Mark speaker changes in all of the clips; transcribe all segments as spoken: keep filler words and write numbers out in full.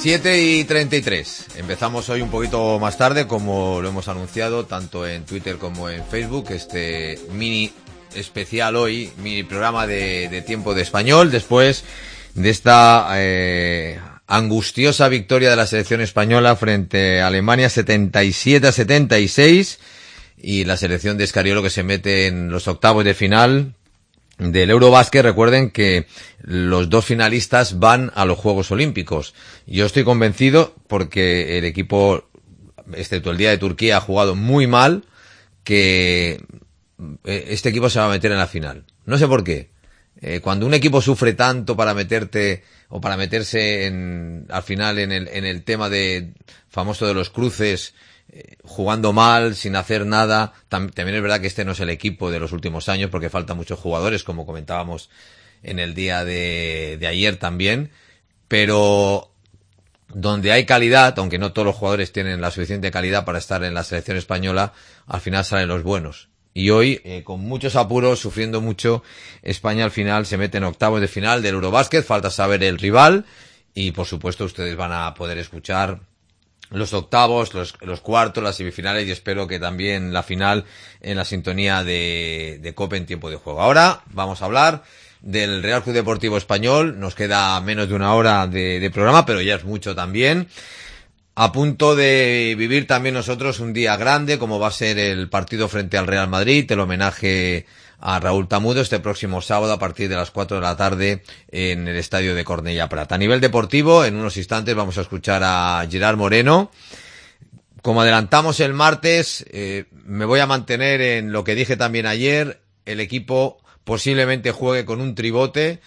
Speaker 1: siete y treinta y tres. Empezamos hoy un poquito más tarde, como lo hemos anunciado, tanto en Twitter como en Facebook, este mini especial hoy, mini programa de, de tiempo de español, después de esta eh, angustiosa victoria de la selección española frente a Alemania setenta y siete a setenta y seis, y la selección de Scariolo que se mete en los octavos de final del Eurobásquet. Recuerden que los dos finalistas van a los Juegos Olímpicos. Yo estoy convencido, porque el equipo, excepto el día de Turquía, ha jugado muy mal, que este equipo se va a meter en la final. No sé por qué. Eh, cuando un equipo sufre tanto para meterte o para meterse en, al final en el, en el tema de famoso de los cruces, eh, jugando mal, sin hacer nada, tam, también es verdad que este no es el equipo de los últimos años, porque faltan muchos jugadores, como comentábamos en el día de, de ayer también, pero donde hay calidad, aunque no todos los jugadores tienen la suficiente calidad para estar en la selección española, al final salen los buenos. Y hoy, eh, con muchos apuros, sufriendo mucho, España al final se mete en octavos de final del Eurobásquet. Falta saber el rival y, por supuesto, ustedes van a poder escuchar los octavos, los, los cuartos, las semifinales, y espero que también la final en la sintonía de, de COPE en tiempo de juego. Ahora vamos a hablar del Real Club Deportivo Español. Nos queda menos de una hora de, de programa, pero ya es mucho también. A punto de vivir también nosotros un día grande, como va a ser el partido frente al Real Madrid, el homenaje a Raúl Tamudo este próximo sábado a partir de las cuatro de la tarde en el estadio de Cornellà Prat. A nivel deportivo, en unos instantes vamos a escuchar a Gerard Moreno. Como adelantamos el martes, eh, me voy a mantener en lo que dije también ayer. El equipo posiblemente juegue con un tribote.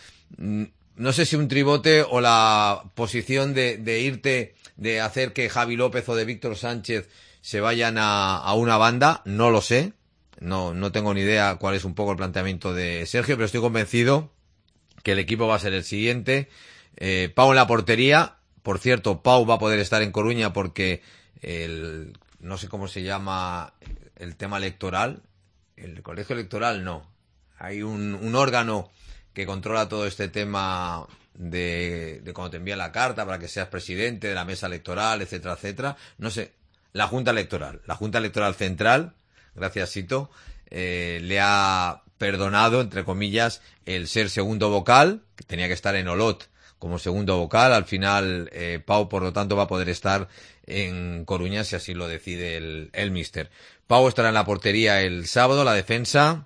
Speaker 1: No sé si un tribote o la posición de, de irte, de hacer que Javi López o de Víctor Sánchez se vayan a, a una banda, no lo sé. No, no tengo ni idea cuál es un poco el planteamiento de Sergio, pero estoy convencido que el equipo va a ser el siguiente. Eh, Pau en la portería. Por cierto, Pau va a poder estar en Coruña porque el, no sé cómo se llama el tema electoral. El colegio electoral no. Hay un, un órgano que controla todo este tema de, de cuando te envían la carta para que seas presidente de la mesa electoral, etcétera, etcétera. No sé, la Junta Electoral. La Junta Electoral Central, gracias Sito, eh, le ha perdonado, entre comillas, el ser segundo vocal, que tenía que estar en Olot como segundo vocal. Al final, eh, Pau, por lo tanto, va a poder estar en Coruña si así lo decide el, el míster. Pau estará en la portería el sábado. La defensa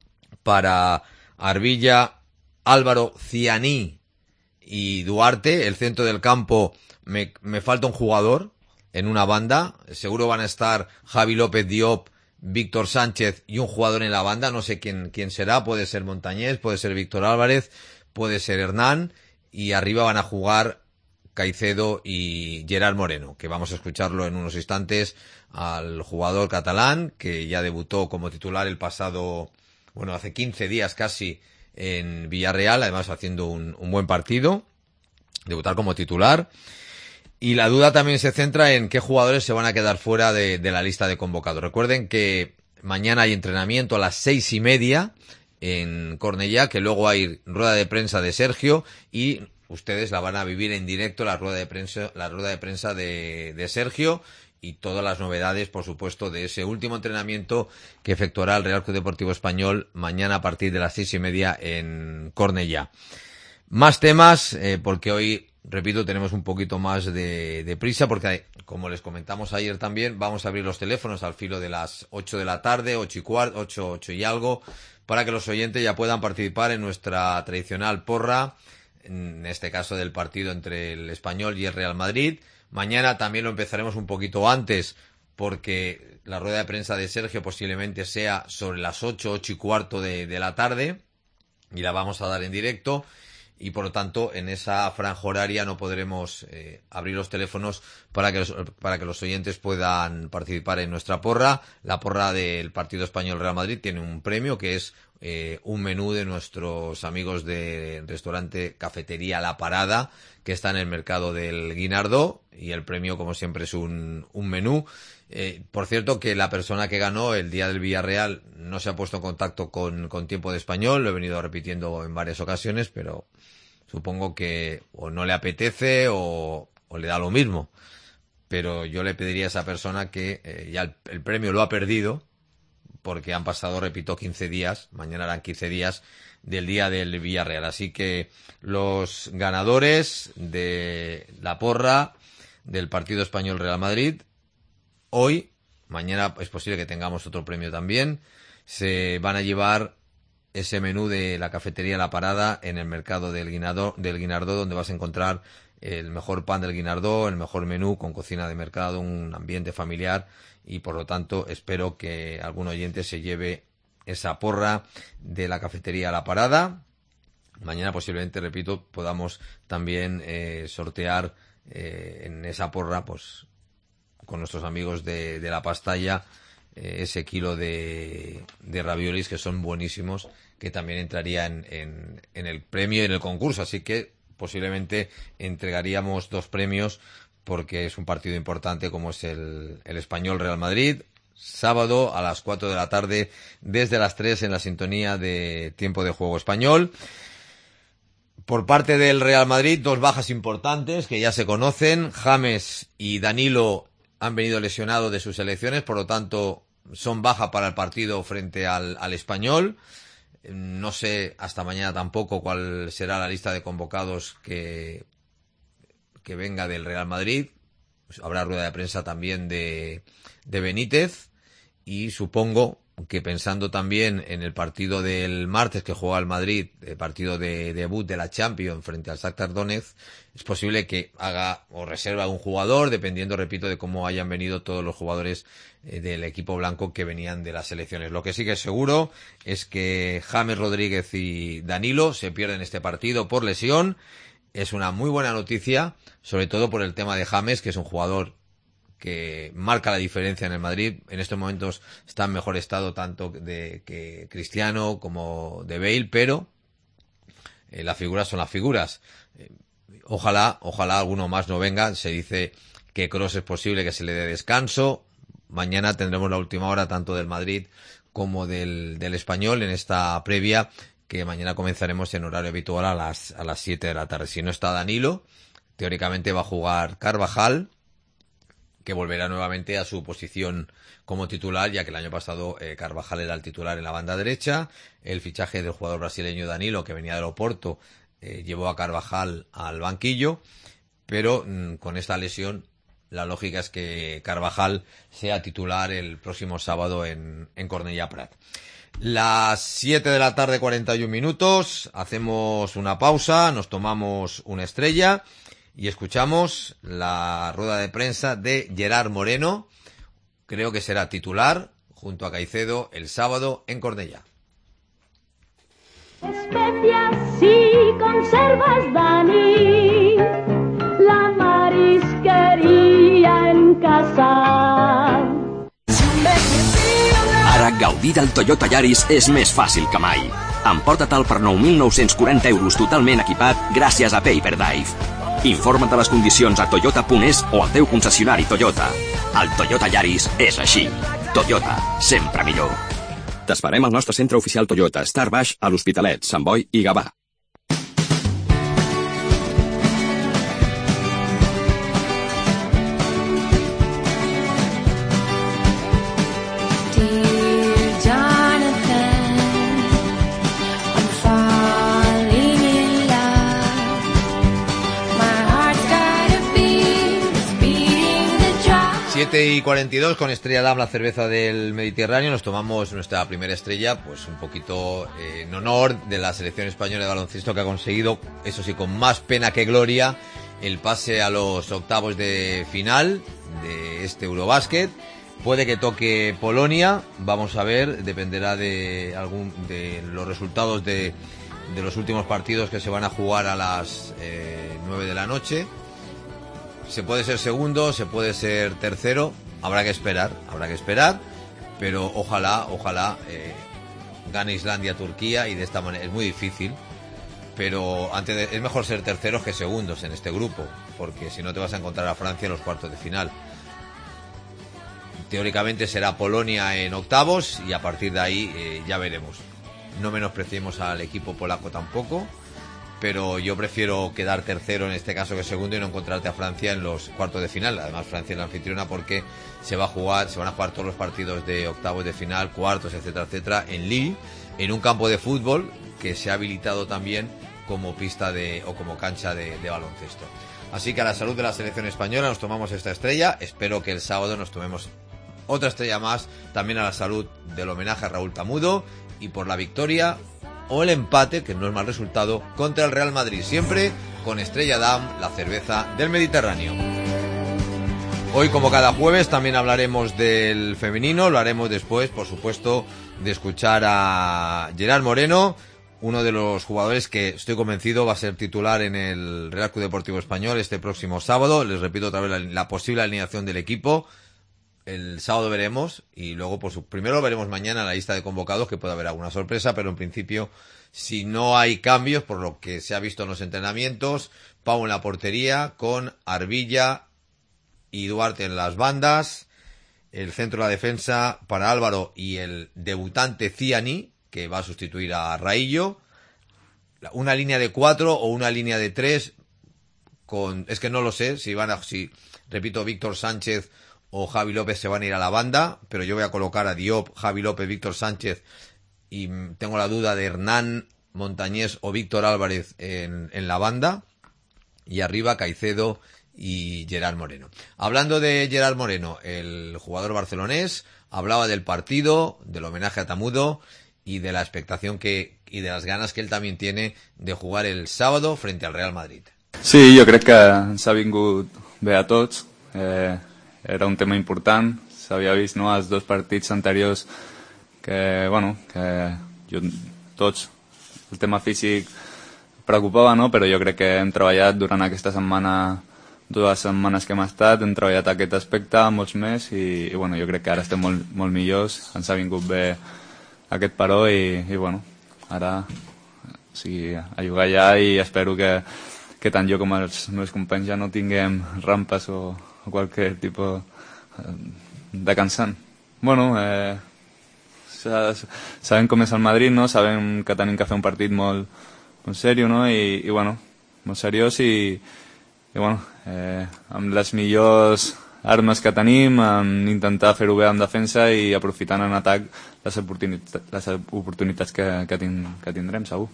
Speaker 1: para Arbilla, Álvaro, Cianí y Duarte. El centro del campo, me, me falta un jugador en una banda. Seguro van a estar Javi López Diop, Víctor Sánchez y un jugador en la banda. No sé quién, quién será. Puede ser Montañés, puede ser Víctor Álvarez, puede ser Hernán. Y arriba van a jugar Caicedo y Gerard Moreno, que vamos a escucharlo en unos instantes, al jugador catalán que ya debutó como titular el pasado, bueno, hace quince días casi, en Villarreal, además haciendo un, un buen partido, debutar como titular. Y la duda también se centra en qué jugadores se van a quedar fuera de, de la lista de convocados. Recuerden que mañana hay entrenamiento a las seis y media en Cornellà, que luego hay rueda de prensa de Sergio y ustedes la van a vivir en directo, la rueda de prensa, la rueda de prensa de, de Sergio, y todas las novedades, por supuesto, de ese último entrenamiento que efectuará el Real Club Deportivo Español mañana a partir de las seis y media en Cornellà. Más temas, eh, porque hoy, repito, tenemos un poquito más de, de prisa, porque, como les comentamos ayer también, vamos a abrir los teléfonos al filo de las ocho de la tarde, ocho y cuarto, ocho, ocho y algo, para que los oyentes ya puedan participar en nuestra tradicional porra, en este caso del partido entre el Español y el Real Madrid. Mañana también lo empezaremos un poquito antes, porque la rueda de prensa de Sergio posiblemente sea sobre las ocho, ocho y cuarto de, de la tarde, y la vamos a dar en directo, y por lo tanto en esa franja horaria no podremos eh, abrir los teléfonos para que los, para que los oyentes puedan participar en nuestra porra. La porra del partido Español Real Madrid tiene un premio que es eh, un menú de nuestros amigos del restaurante Cafetería La Parada, que está en el mercado del Guinardó, y el premio, como siempre, es un, un menú. Eh, por cierto, que la persona que ganó el día del Villarreal no se ha puesto en contacto con, con Tiempo de Español, lo he venido repitiendo en varias ocasiones, pero supongo que o no le apetece o o le da lo mismo. Pero yo le pediría a esa persona que eh, ya el, el premio lo ha perdido, porque han pasado, repito, quince días, mañana harán quince días del día del Villarreal. Así que los ganadores de la porra del partido español Real Madrid, hoy, mañana es posible que tengamos otro premio también, se van a llevar ese menú de la cafetería La Parada en el mercado del Guinardó, del Guinardó, donde vas a encontrar el mejor pan del Guinardó, el mejor menú con cocina de mercado, un ambiente familiar, y por lo tanto espero que algún oyente se lleve esa porra de la cafetería La Parada. Mañana posiblemente, repito, podamos también eh, sortear eh, en esa porra, pues con nuestros amigos de, de La Pastalla, eh, ese kilo de, de raviolis que son buenísimos, que también entraría en, en, en el premio y en el concurso. Así que posiblemente entregaríamos dos premios, porque es un partido importante como es el, el Español Real Madrid, sábado a las cuatro de la tarde, desde las tres en la sintonía de Tiempo de Juego Español. Por parte del Real Madrid, dos bajas importantes que ya se conocen. James y Danilo han venido lesionados de sus selecciones, por lo tanto son baja para el partido frente al, al Español. No sé hasta mañana tampoco cuál será la lista de convocados que, que venga del Real Madrid. Habrá rueda de prensa también de, de Benítez, y supongo que pensando también en el partido del martes que juega el Madrid, el partido de debut de la Champions frente al Shakhtar Donetsk, es posible que haga o reserva un jugador, dependiendo, repito, de cómo hayan venido todos los jugadores eh, del equipo blanco que venían de las selecciones. Lo que sí que es seguro es que James Rodríguez y Danilo se pierden este partido por lesión. Es una muy buena noticia, sobre todo por el tema de James, que es un jugador que marca la diferencia en el Madrid. En estos momentos está en mejor estado tanto de que Cristiano como de Bale, pero eh, las figuras son las figuras. Eh, ojalá, ojalá alguno más no venga. Se dice que Kroos es posible que se le dé descanso. Mañana tendremos la última hora tanto del Madrid como del, del Español en esta previa, que mañana comenzaremos en horario habitual a las, a las siete de la tarde. Si no está Danilo, teóricamente va a jugar Carvajal, que volverá nuevamente a su posición como titular, ya que el año pasado eh, Carvajal era el titular en la banda derecha. El fichaje del jugador brasileño Danilo, que venía del Oporto, eh, llevó a Carvajal al banquillo, pero mmm, con esta lesión la lógica es que Carvajal sea titular el próximo sábado en, en Cornellà Prat. Las siete de la tarde, cuarenta y un minutos, hacemos una pausa, nos tomamos una estrella y escuchamos la rueda de prensa de Gerard Moreno. Creo que será titular junto a Caicedo el sábado en Cornellà.
Speaker 2: Especias y conservas, Dani, la marisquería en casa.
Speaker 3: Ara gaudir del Toyota Yaris és més fàcil que mai. Emporta-te'l per nou mil nou-cents quaranta euros totalment equipat gràcies a Paperdive. Informa't de les condicions a toyota punt es o al teu concessionari Toyota. El Toyota Yaris és així. Toyota, sempre millor. T'esperem al nostre centre oficial Toyota, Star Baix, a l'Hospitalet, Sant Boi i Gavà.
Speaker 1: siete y cuarenta y dos con Estrella Damm, la cerveza del Mediterráneo. Nos tomamos nuestra primera estrella, pues un poquito eh, en honor de la selección española de baloncesto, que ha conseguido, eso sí, con más pena que gloria, el pase a los octavos de final de este Eurobásquet. Puede que toque Polonia, vamos a ver, dependerá de algún de los resultados de, de los últimos partidos que se van a jugar a las eh, nueve de la noche. Se puede ser segundo, se puede ser tercero, habrá que esperar, habrá que esperar, pero ojalá, ojalá eh, gane Islandia a Turquía, y de esta manera es muy difícil, pero antes de, es mejor ser terceros que segundos en este grupo, porque si no te vas a encontrar a Francia en los cuartos de final. Teóricamente será Polonia en octavos y a partir de ahí eh, ya veremos. No menospreciemos al equipo polaco tampoco, pero yo prefiero quedar tercero en este caso que segundo y no encontrarte a Francia en los cuartos de final. Además, Francia es la anfitriona porque se va a jugar, se van a jugar todos los partidos de octavos de final, cuartos, etcétera, etcétera, en Lille, en un campo de fútbol que se ha habilitado también como pista de o como cancha de, de baloncesto. Así que a la salud de la selección española nos tomamos esta estrella. Espero que el sábado nos tomemos otra estrella más, también a la salud del homenaje a Raúl Tamudo y por la victoria o el empate, que no es mal resultado, contra el Real Madrid, siempre con Estrella Damm, la cerveza del Mediterráneo. Hoy, como cada jueves, también hablaremos del femenino, lo haremos después, por supuesto, de escuchar a Gerard Moreno, uno de los jugadores que estoy convencido va a ser titular en el Real Club Deportivo Español este próximo sábado. Les repito otra vez la, la posible alineación del equipo. El sábado veremos y luego, por su, primero veremos mañana la lista de convocados, que puede haber alguna sorpresa, pero en principio, si no hay cambios, por lo que se ha visto en los entrenamientos, Pau en la portería, con Arbilla y Duarte en las bandas, el centro de la defensa para Álvaro y el debutante Ciani, que va a sustituir a Raillo, una línea de cuatro o una línea de tres, con, es que no lo sé, si van a, si, repito, Víctor Sánchez o Javi López se van a ir a la banda, pero yo voy a colocar a Diop, Javi López, Víctor Sánchez, y tengo la duda de Hernán Montañés o Víctor Álvarez en, en la banda, y arriba Caicedo y Gerard Moreno. Hablando de Gerard Moreno, el jugador barcelonés hablaba del partido, del homenaje a Tamudo y de la expectación que y de las ganas que él también tiene de jugar el sábado frente al Real Madrid.
Speaker 4: Sí, jo crec que ens ha vingut bé a tots. Eh, era un tema important. S'havia vist, no, els dos partits anteriors que, bueno, que jo, tots, el tema físic preocupava, no? Però jo crec que hem treballat durant aquesta setmana, dues setmanes que hem estat, hem treballat aquest aspecte, molts més, i, i bueno, jo crec que ara estem molt, molt millors, ens ha vingut bé aquest paró i, i bueno, ara o sigui, a jugar ja, i espero que, que tant jo com els meus companys ja no tinguem rampes o, o qualque tipus de cansant. Bueno, eh, sabem com és el Madrid, no? Sabem que tenim que fer un partit molt, molt seriós, no? I, i bueno, molt seriós i, i bueno, eh, amb les millors armes que tenim, en intentar fer-ho bé en defensa i aprofitant en atac les oportunitats, les oportunitats que, que, tin, que tindrem, segur.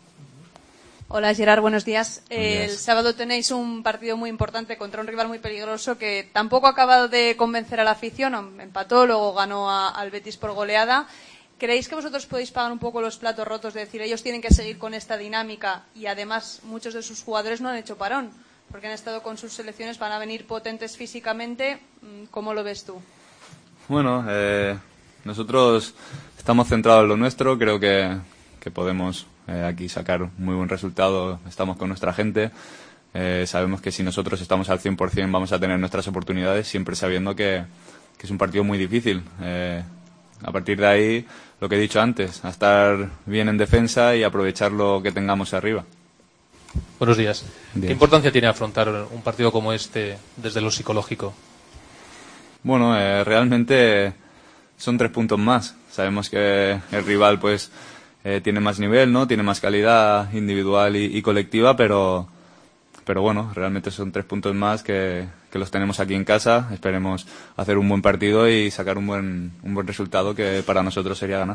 Speaker 5: Hola Gerard, buenos días.
Speaker 1: Buenos días.
Speaker 5: El sábado tenéis un partido muy importante contra un rival muy peligroso que tampoco ha acabado de convencer a la afición, empató, luego ganó a, al Betis por goleada. ¿Creéis que vosotros podéis pagar un poco los platos rotos, de decir, ellos tienen que seguir con esta dinámica y además muchos de sus jugadores no han hecho parón? Porque han estado con sus selecciones, van a venir potentes físicamente. ¿Cómo lo ves tú?
Speaker 4: Bueno, eh, nosotros estamos centrados en lo nuestro, creo que, que podemos eh, aquí sacar un muy buen resultado, estamos con nuestra gente, eh, sabemos que si nosotros estamos al cien por ciento vamos a tener nuestras oportunidades, siempre sabiendo que, que es un partido muy difícil. Eh, a partir de ahí, lo que he dicho antes, a estar bien en defensa y aprovechar lo que tengamos arriba.
Speaker 6: Buenos días.
Speaker 4: Bien.
Speaker 6: ¿Qué importancia tiene afrontar un partido como este desde lo psicológico?
Speaker 4: Bueno, eh, realmente son tres puntos más. Sabemos que el rival pues eh, tiene más nivel, ¿no? Tiene más calidad individual y, y colectiva, pero, pero bueno, realmente son tres puntos más que, que los tenemos aquí en casa. Esperemos hacer un buen partido y sacar un buen, un buen resultado que para nosotros sería ganar.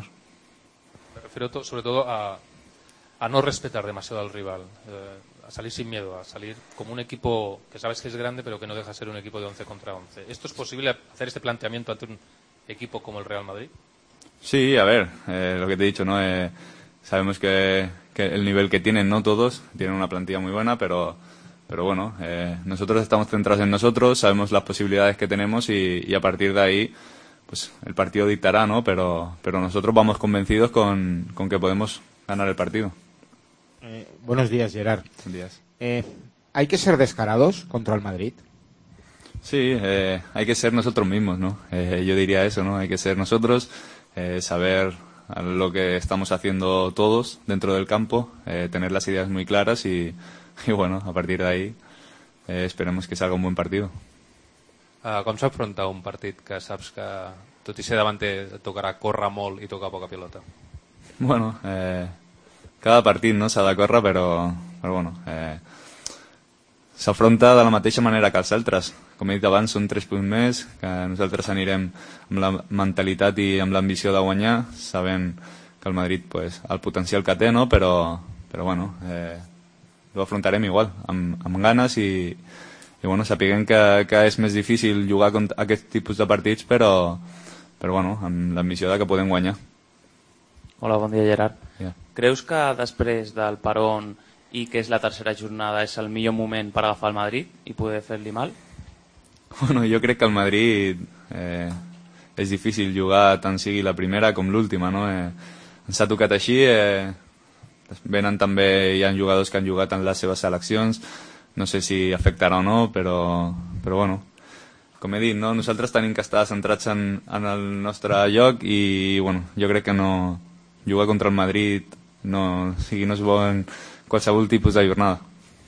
Speaker 6: Me refiero to- sobre todo a... a no respetar demasiado al rival, eh, a salir sin miedo, a salir como un equipo que sabes que es grande pero que no deja de ser un equipo de once contra once. ¿Esto es posible hacer este planteamiento ante un equipo como el Real Madrid?
Speaker 4: Sí, a ver, eh, lo que te he dicho, ¿no? Eh, sabemos que, que el nivel que tienen, no todos, tienen una plantilla muy buena, pero, pero bueno, eh, nosotros estamos centrados en nosotros, sabemos las posibilidades que tenemos y, y a partir de ahí pues el partido dictará, ¿no? Pero, pero nosotros vamos convencidos con, con que podemos ganar el partido.
Speaker 7: Eh, buenos días, Gerard.
Speaker 4: Buenos días.
Speaker 7: Eh, ¿Hay que ser descarados contra el Madrid?
Speaker 4: Sí, eh, hay que ser nosotros mismos, ¿no? Eh, yo diría eso, ¿no? Hay que ser nosotros, eh, saber lo que estamos haciendo todos dentro del campo, eh, tener las ideas muy claras y, y bueno, a partir de ahí eh, esperemos que salga un buen partido.
Speaker 6: Uh, com s'afronta un partit que saps que, tot i ser davanter, et tocarà córrer molt i tocar poca pilota?
Speaker 4: Bueno, eh, cada partit, no, s'ha de córrer, però, però bueno, eh, s'afronta de la mateixa manera que els altres. Com he dit abans, són tres punts més, que nosaltres anirem amb la mentalitat i amb l'ambició de guanyar, sabent que el Madrid, pues, el potencial que té, no? però, però bueno, eh, ho afrontarem igual, amb, amb ganes i, i bueno, sapiguem que, que és més difícil jugar contra aquest tipus de partits, però, però bueno, amb l'ambició de que podem guanyar.
Speaker 8: Hola, bon dia, Gerard.
Speaker 4: Yeah.
Speaker 8: Creus que després del Parón i que és la tercera jornada és el millor moment per agafar el Madrid i poder fer-li mal?
Speaker 4: Bueno, jo crec que el Madrid eh, és difícil jugar tant sigui la primera com l'última, no? Eh, ens ha tocat així, eh, venen també, hi ha jugadors que han jugat en les seves seleccions, no sé si afectarà o no, però, però bueno, com he dit, no? Nosaltres tenim que estar centrats en, en el nostre lloc i bueno, jo crec que no jugar contra el Madrid no, o sigui, no és bo en qualsevol tipus de jornada.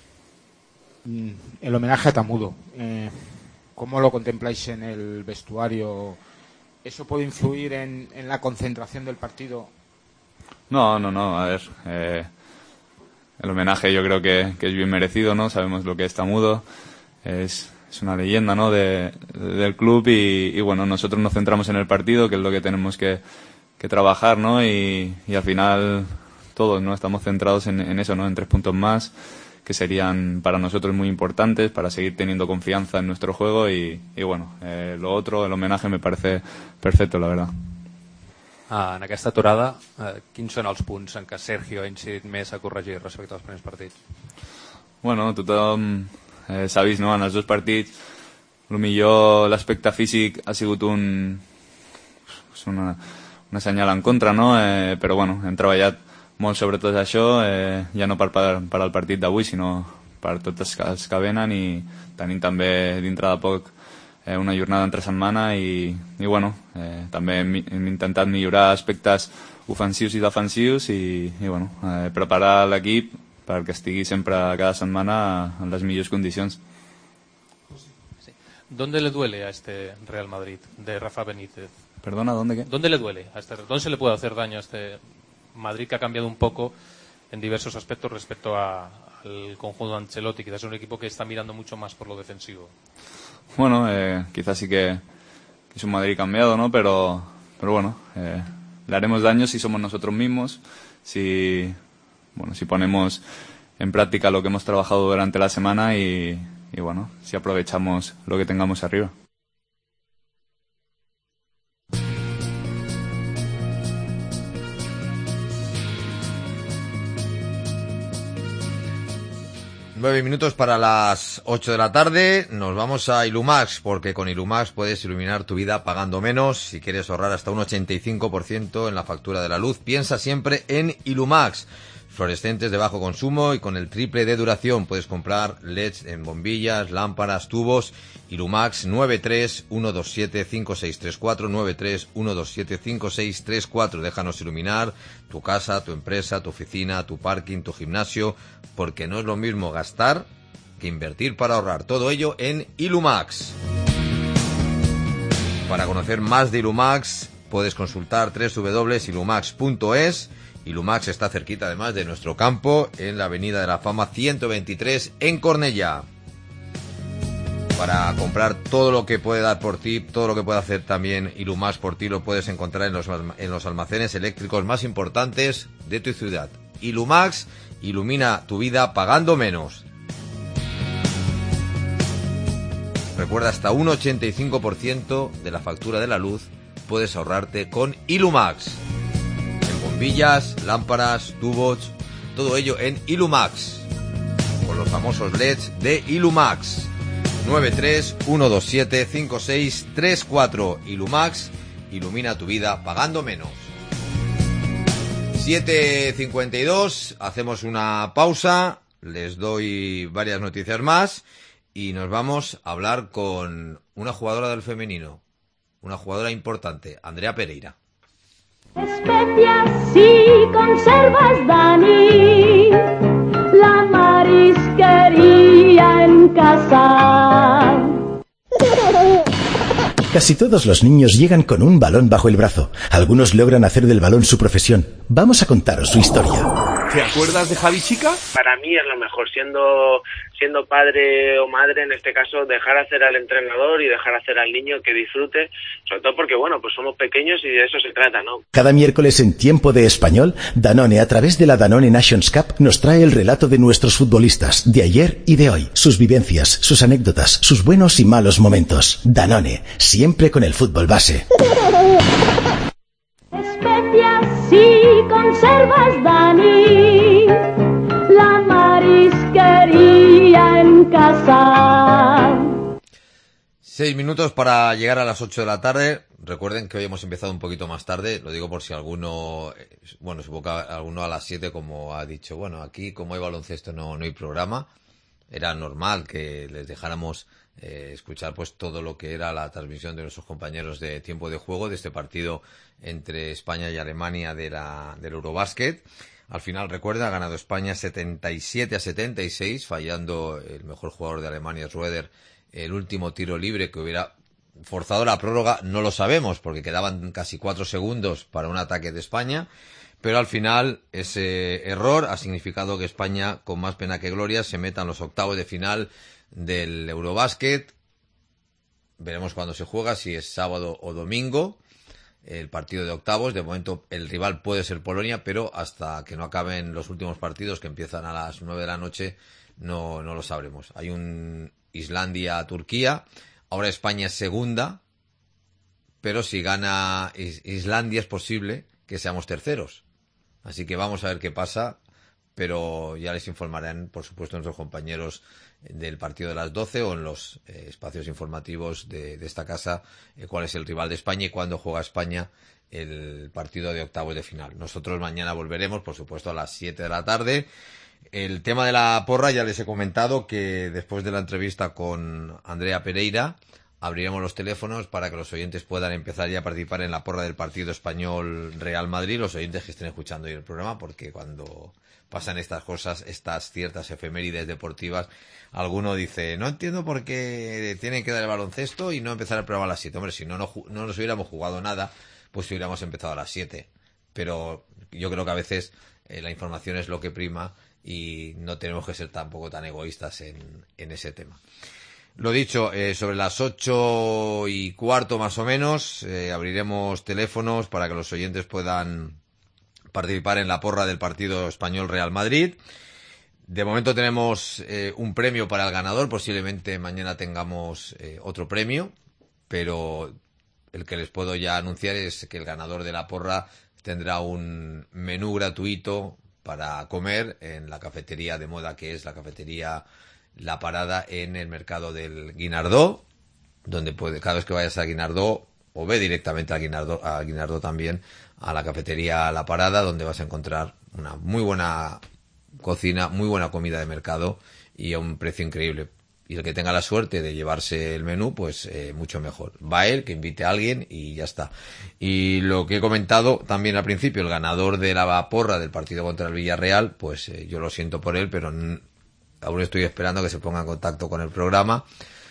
Speaker 7: El homenaje a Tamudo, eh, ¿cómo lo contempláis en el vestuario? ¿Eso puede influir en, en la concentración del partido?
Speaker 4: No, no, no, a ver, eh, el homenaje yo creo que, que es bien merecido, ¿no? Sabemos lo que es Tamudo, es, es una leyenda, ¿no? de, de, del club y, y bueno, nosotros nos centramos en el partido, que es lo que tenemos que, que trabajar, ¿no? Y, y al final todos, ¿no? Estamos centrados en, en eso, ¿no? En tres puntos más, que serían para nosotros muy importantes para seguir teniendo confianza en nuestro juego y, y bueno, eh, lo otro, el homenaje me parece perfecto, la verdad.
Speaker 6: Ah, en aquesta aturada, eh, quins són els punts en què Sergio ha incidit més a corregir respecte als primers partits?
Speaker 4: Bueno, tothom eh, s'ha vist, no? En els dos partits, el millor l'aspecte físic ha sigut un, una, una senyal en contra, no? Eh, però bueno, hem treballat molt sobre tot això, eh, ja no per, per, per al partit d'avui, sinó per tots els, els que venen i tenim també dintre de poc eh, una jornada entre setmana i, i bueno, eh, també hem, hem intentat millorar aspectes ofensius i defensius i, i bueno, eh, preparar l'equip perquè estigui sempre cada setmana en les millors condicions.
Speaker 6: Sí. ¿Dónde le duele a este Real Madrid de Rafa Benítez?
Speaker 4: Perdona, ¿dónde qué?
Speaker 6: ¿Dónde le duele a este, ¿Dónde se le puede hacer daño a este Madrid que ha cambiado un poco en diversos aspectos respecto a, al conjunto de Ancelotti? Quizás es un equipo que está mirando mucho más por lo defensivo.
Speaker 4: Bueno, eh, quizás sí que, que es un Madrid cambiado, ¿no? Pero, pero bueno, eh, le haremos daño si somos nosotros mismos, si, bueno, si ponemos en práctica lo que hemos trabajado durante la semana y, y bueno, si aprovechamos lo que tengamos arriba.
Speaker 1: Nueve minutos para las ocho de la tarde. Nos vamos a Ilumax, porque con Ilumax puedes iluminar tu vida pagando menos. Si quieres ahorrar hasta un ochenta y cinco por ciento en la factura de la luz, piensa siempre en Ilumax. Fluorescentes de bajo consumo y con el triple de duración. Puedes comprar L E Ds en bombillas, lámparas, tubos. Ilumax nueve tres uno dos siete cinco seis tres cuatro, nueve tres uno dos siete cinco seis tres cuatro. Déjanos iluminar tu casa, tu empresa, tu oficina, tu parking, tu gimnasio, porque no es lo mismo gastar que invertir para ahorrar. Todo ello en Ilumax. Para conocer más de Ilumax puedes consultar doble u doble u doble u punto ilumax punto es. Ilumax está cerquita además de nuestro campo, en la Avenida de la Fama ciento veintitrés en Cornellá. Para comprar todo lo que puede dar por ti, todo lo que puede hacer también Ilumax por ti, lo puedes encontrar en los, en los almacenes eléctricos más importantes de tu ciudad. Ilumax, ilumina tu vida pagando menos. Recuerda, hasta un ochenta y cinco por ciento de la factura de la luz puedes ahorrarte con Ilumax. Bombillas, lámparas, tubos, todo ello en Ilumax, con los famosos L E Ds de Ilumax. nueve tres uno dos siete cinco seis tres cuatro. Ilumax, ilumina tu vida pagando menos. siete cincuenta y dos, hacemos una pausa, les doy varias noticias más y nos vamos a hablar con una jugadora del femenino, una jugadora importante, Andrea Pereira.
Speaker 2: Especias y conservas, Dani, la marisquería en casa.
Speaker 9: Casi todos los niños llegan con un balón bajo el brazo. Algunos logran hacer del balón su profesión. Vamos a contaros su historia.
Speaker 10: ¿Te acuerdas de Javi Chica?
Speaker 11: Para mí es lo mejor, siendo siendo padre o madre, en este caso, dejar hacer al entrenador y dejar hacer al niño que disfrute, sobre todo porque, bueno, pues somos pequeños y de eso se trata, ¿no?
Speaker 9: Cada miércoles en Tiempo de Español, Danone, a través de la Danone Nations Cup, nos trae el relato de nuestros futbolistas, de ayer y de hoy, sus vivencias, sus anécdotas, sus buenos y malos momentos. Danone, siempre con el fútbol base.
Speaker 2: Especias y conservas, Dani, la marisquería en casa.
Speaker 1: Seis minutos para llegar a las ocho de la tarde. Recuerden que hoy hemos empezado un poquito más tarde, lo digo por si alguno, bueno, supongo que alguno a las siete, como ha dicho, bueno, aquí como hay baloncesto no, no hay programa. Era normal que les dejáramos eh, escuchar pues todo lo que era la transmisión de nuestros compañeros de tiempo de juego de este partido entre España y Alemania de la, del Eurobásquet. Al final, recuerda, ha ganado España setenta y siete a setenta y seis, fallando el mejor jugador de Alemania, Schroeder, el último tiro libre que hubiera forzado la prórroga. No lo sabemos porque quedaban casi cuatro segundos para un ataque de España. Pero al final ese error ha significado que España, con más pena que gloria, se meta en los octavos de final del Eurobásquet. Veremos cuándo se juega, si es sábado o domingo, el partido de octavos. De momento el rival puede ser Polonia, pero hasta que no acaben los últimos partidos, que empiezan a las nueve de la noche, no, no lo sabremos. Hay un Islandia-Turquía. Ahora España es segunda, pero si gana Islandia es posible que seamos terceros. Así que vamos a ver qué pasa, pero ya les informarán, por supuesto, nuestros compañeros del partido de las doce o en los eh, espacios informativos de, de esta casa eh, cuál es el rival de España y cuándo juega España el partido de octavos de final. Nosotros mañana volveremos, por supuesto, a las siete de la tarde. El tema de la porra ya les he comentado que después de la entrevista con Andrea Pereira abriremos los teléfonos para que los oyentes puedan empezar ya a participar en la porra del partido español Real Madrid, los oyentes que estén escuchando hoy el programa, porque cuando pasan estas cosas, estas ciertas efemérides deportivas, alguno dice, no entiendo por qué tienen que dar el baloncesto y no empezar el programa a las siete. Hombre, si no, no, no nos hubiéramos jugado nada, pues hubiéramos empezado a las siete. Pero yo creo que a veces eh, la información es lo que prima y no tenemos que ser tampoco tan egoístas en, en ese tema. Lo dicho, eh, sobre las ocho y cuarto más o menos, eh, abriremos teléfonos para que los oyentes puedan participar en la porra del partido español Real Madrid. De momento tenemos eh, un premio para el ganador, posiblemente mañana tengamos eh, otro premio, pero el que les puedo ya anunciar es que el ganador de la porra tendrá un menú gratuito para comer en la cafetería de moda que es la cafetería La Parada en el mercado del Guinardó, donde puede, cada vez que vayas a Guinardó, o ve directamente a Guinardó, a Guinardó también, a la cafetería La Parada, donde vas a encontrar una muy buena cocina, muy buena comida de mercado y a un precio increíble. Y el que tenga la suerte de llevarse el menú, pues eh, mucho mejor. Va él, que invite a alguien y ya está. Y lo que he comentado también al principio, el ganador de la porra del partido contra el Villarreal, pues eh, yo lo siento por él, pero n- aún estoy esperando que se ponga en contacto con el programa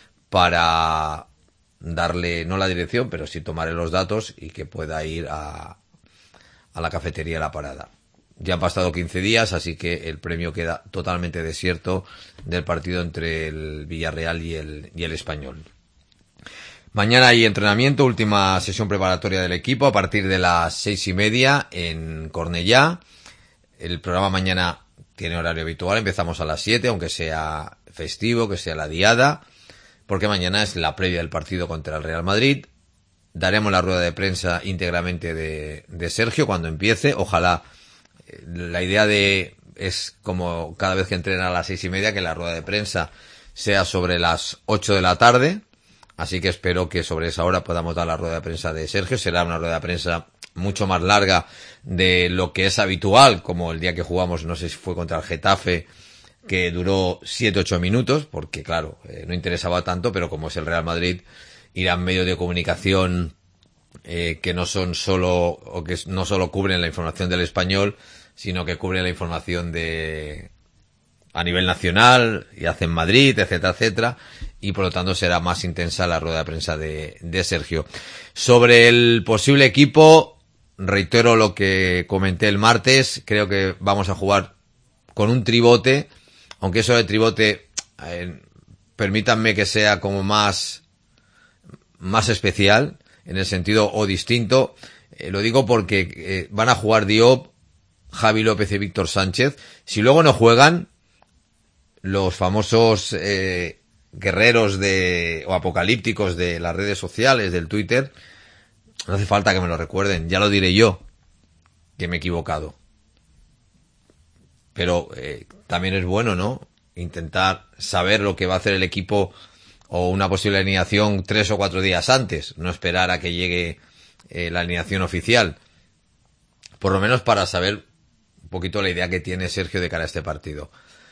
Speaker 1: para darle, no la dirección, pero sí tomarle los datos y que pueda ir a, a la cafetería La Parada. Ya han pasado quince días, así que el premio queda totalmente desierto del partido entre el Villarreal y el, y el Español. Mañana hay entrenamiento, última sesión preparatoria del equipo a partir de las seis y media en Cornellá. El programa mañana tiene horario habitual, empezamos a las siete, aunque sea festivo, que sea la diada, porque mañana es la previa del partido contra el Real Madrid. Daremos la rueda de prensa íntegramente de, de Sergio cuando empiece. Ojalá, la idea de es como cada vez que entrena a las seis y media, que la rueda de prensa sea sobre las ocho de la tarde. Así que espero que sobre esa hora podamos dar la rueda de prensa de Sergio. Será una rueda de prensa mucho más larga de lo que es habitual, como el día que jugamos, no sé si fue contra el Getafe, que duró siete ocho minutos, porque claro, eh, no interesaba tanto, pero como es el Real Madrid, irán medios de comunicación eh, que no son solo, o que no solo cubren la información del Español, sino que cubren la información de a nivel nacional, y hacen Madrid, etcétera, etcétera, y por lo tanto será más intensa la rueda de prensa de, de Sergio. Sobre el posible equipo, reitero lo que comenté el martes, creo que vamos a jugar con un tribote, aunque eso de tribote, eh, permítanme que sea como más, más especial, en el sentido o distinto. Eh, lo digo porque eh, van a jugar Diop, Javi López y Víctor Sánchez. Si luego no juegan, los famosos eh, guerreros de o apocalípticos de las redes sociales, del Twitter, no hace falta que me lo recuerden, ya lo diré yo, que me he equivocado. Pero eh, también es bueno, ¿no?, intentar saber lo que va a hacer el equipo o una posible alineación tres o cuatro días antes, no esperar a que llegue eh, la alineación oficial, por lo menos para saber un poquito la idea que tiene Sergio de cara a este partido.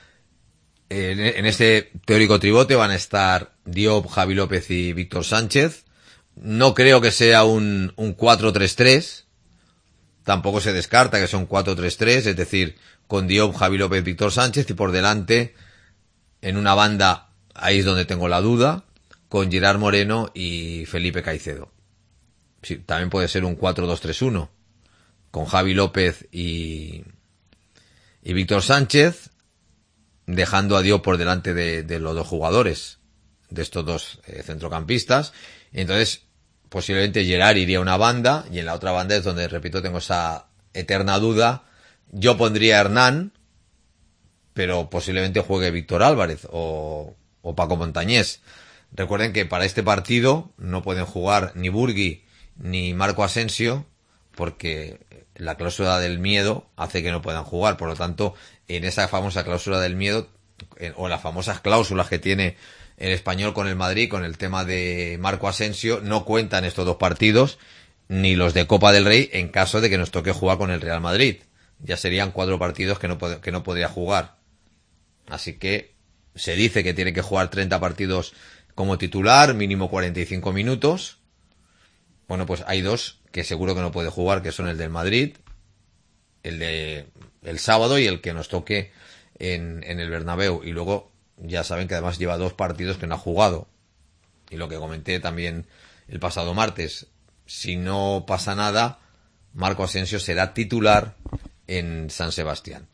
Speaker 1: En, en este teórico tribote van a estar Diop, Javi López y Víctor Sánchez. No creo que sea un, un cuatro tres tres, tampoco se descarta que sea un cuatro tres tres, es decir, con Diop, Javi López, Víctor Sánchez, y por delante, en una banda, ahí es donde tengo la duda, con Gerard Moreno y Felipe Caicedo. Sí, también puede ser un cuatro dos tres uno, con Javi López y, y Víctor Sánchez, dejando a Diop por delante de, de los dos jugadores, de estos dos eh, centrocampistas. Entonces, posiblemente Gerard iría a una banda, y en la otra banda es donde, repito, tengo esa eterna duda. Yo pondría a Hernán, pero posiblemente juegue Víctor Álvarez o, o Paco Montañés. Recuerden que para este partido no pueden jugar ni Burgui ni Marco Asensio, porque la cláusula del miedo hace que no puedan jugar. Por lo tanto, en esa famosa cláusula del miedo, o las famosas cláusulas que tiene el Español con el Madrid, con el tema de Marco Asensio, no cuentan estos dos partidos, ni los de Copa del Rey, en caso de que nos toque jugar con el Real Madrid. Ya serían cuatro partidos que no, que no podría jugar. Así que se dice que tiene que jugar treinta partidos como titular, mínimo cuarenta y cinco minutos. Bueno, pues hay dos que seguro que no puede jugar, que son el del Madrid, el de el sábado, y el que nos toque en, en el Bernabéu. Y luego ya saben que además lleva dos partidos que no ha jugado. Y lo que comenté también el pasado martes, si no pasa nada, Marco Asensio será titular en San Sebastián.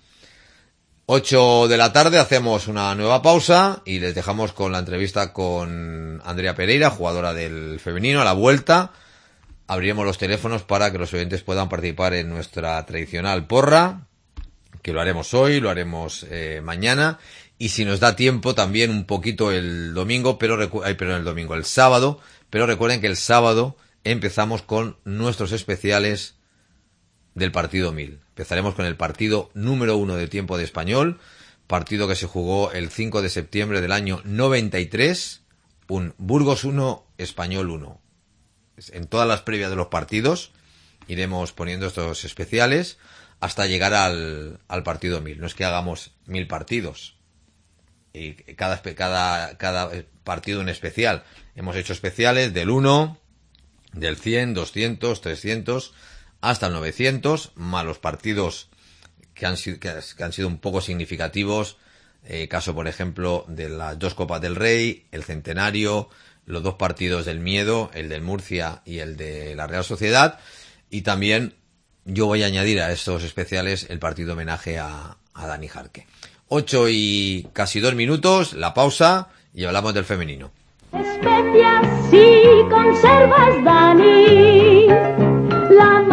Speaker 1: ocho de la tarde, hacemos una nueva pausa y les dejamos con la entrevista con Andrea Pereira, jugadora del femenino. A la vuelta abriremos los teléfonos para que los oyentes puedan participar en nuestra tradicional porra, que lo haremos hoy, lo haremos eh, mañana, y si nos da tiempo también un poquito el domingo, pero recu- ay, perdón, el domingo, el sábado, pero recuerden que el sábado empezamos con nuestros especiales del partido mil. Empezaremos con el partido número uno de tiempo de Español, partido que se jugó el cinco de septiembre del año noventa y tres, un Burgos uno, Español uno. En todas las previas de los partidos iremos poniendo estos especiales hasta llegar al, al partido mil. No es que hagamos mil partidos y cada, cada, cada partido en especial. Hemos hecho especiales del uno, del cien, doscientos, trescientos, hasta el novecientos, más los partidos que han, que, que han sido un poco significativos, eh, caso por ejemplo de las dos Copas del Rey, el centenario, los dos partidos del miedo, el del Murcia y el de la Real Sociedad, y también yo voy a añadir a estos especiales el partido homenaje a, a Dani Jarque. Ocho y casi dos minutos, la pausa, y hablamos del femenino.
Speaker 2: Especias y conservas, Dani, la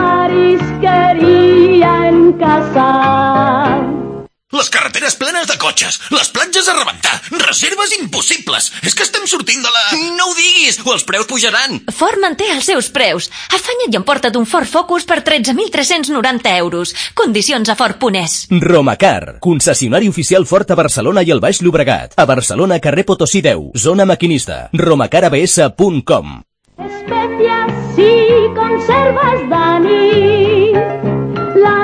Speaker 2: marisquería en casa.
Speaker 10: Les carreteres plenes de cotxes, les platges a rebentar, reserves impossibles. És que estem sortint de la... No ho diguis, o els preus pujaran.
Speaker 12: Ford manté els seus preus. Afanya't i emporta't un Ford Focus per tretze mil tres-cents noranta euros. Condicions a Ford punt es.
Speaker 13: Romacar, concessionari oficial Ford a Barcelona i el Baix Llobregat. A Barcelona, carrer Potosí deu, zona maquinista. romacar a b s punt com.
Speaker 2: Especias y conservas, Dani, la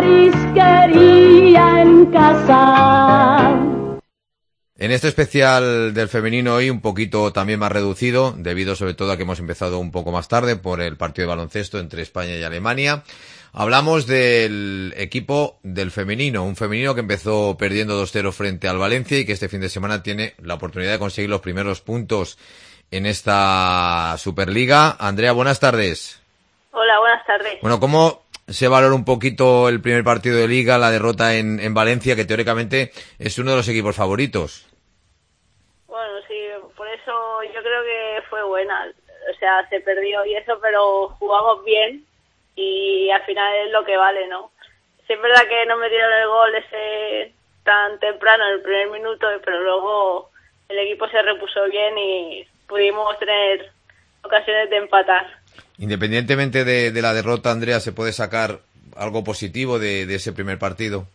Speaker 2: marisquería en casa.
Speaker 1: En este especial del femenino hoy un poquito también más reducido, debido sobre todo a que hemos empezado un poco más tarde por el partido de baloncesto entre España y Alemania. Hablamos del equipo del femenino, un femenino que empezó perdiendo dos cero frente al Valencia y que este fin de semana tiene la oportunidad de conseguir los primeros puntos en esta Superliga. Andrea, buenas tardes.
Speaker 14: Hola, buenas tardes.
Speaker 1: Bueno, ¿cómo se valora un poquito el primer partido de Liga, la derrota en, en Valencia, que teóricamente es uno de los equipos favoritos.
Speaker 14: Bueno, sí, por eso yo creo que fue buena. O sea, se perdió y eso, pero jugamos bien y al final es lo que vale, ¿no? Sí es verdad que no metieron el gol ese tan temprano en el primer minuto, pero luego el equipo se repuso bien y pudimos tener ocasiones de empatar.
Speaker 1: Independientemente de, de la derrota, Andrea, ¿se puede sacar algo positivo de, de ese primer partido?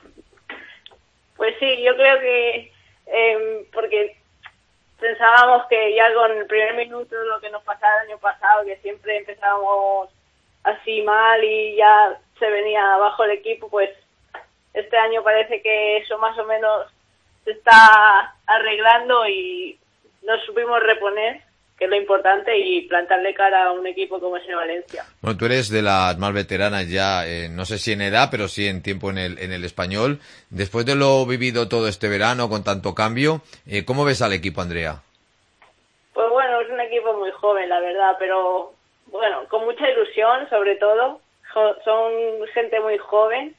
Speaker 14: Pues sí, yo creo que eh, porque pensábamos que ya con el primer minuto, lo que nos pasaba el año pasado, que siempre empezábamos así mal y ya se venía abajo el equipo, pues este año parece que eso más o menos se está arreglando y nos supimos reponer, que es lo importante, y plantarle cara a un equipo como es el Valencia.
Speaker 1: Bueno, tú eres de las más veteranas ya, eh, no sé si en edad, pero sí en tiempo en el, en el Español. Después de lo vivido todo este verano con tanto cambio, eh, ¿cómo ves al equipo, Andrea?
Speaker 14: Pues bueno, es un equipo muy joven, la verdad, pero bueno, con mucha ilusión, sobre todo. Jo- son gente muy joven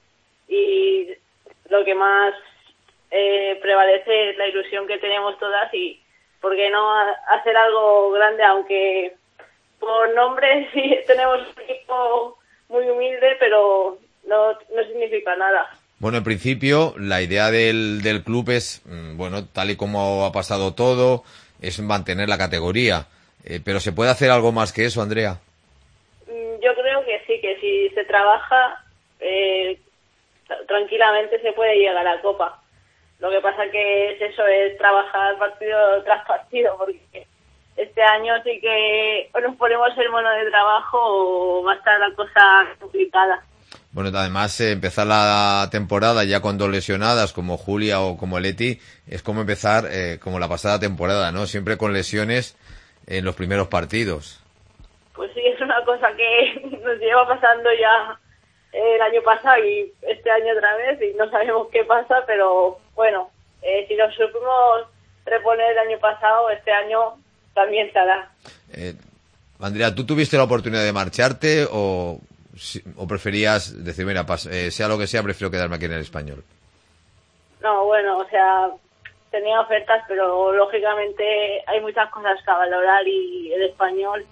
Speaker 14: y lo que más eh, prevalece es la ilusión que tenemos todas y ¿por qué no hacer algo grande? Aunque por nombre sí tenemos un equipo muy humilde, pero no, no significa nada.
Speaker 1: Bueno, en principio, la idea del, del club es, mm, bueno, tal y como ha pasado todo, es mantener la categoría. Eh, pero ¿se puede hacer algo más que eso, Andrea?
Speaker 14: Mm, Yo creo que sí, que si se trabaja, eh, tra- tranquilamente se puede llegar a la Copa. Lo que pasa que es eso, es trabajar partido tras partido, porque este año sí que o nos ponemos el mono de trabajo o va a estar la cosa complicada.
Speaker 1: Bueno, además, eh, empezar la temporada ya con dos lesionadas, como Julia o como Leti, es como empezar eh, como la pasada temporada, ¿no? Siempre con lesiones en los primeros partidos.
Speaker 14: Pues sí, es una cosa que nos lleva pasando ya el año pasado y este año otra vez y no sabemos qué pasa, pero bueno, eh, si nos supimos reponer el año pasado, este año también se hará.
Speaker 1: Eh, Andrea, ¿tú tuviste la oportunidad de marcharte o, si- o preferías decir, mira, pas- eh, sea lo que sea, prefiero quedarme aquí en el Español?
Speaker 14: No, bueno, o sea, tenía ofertas, pero lógicamente hay muchas cosas que valorar y el Español,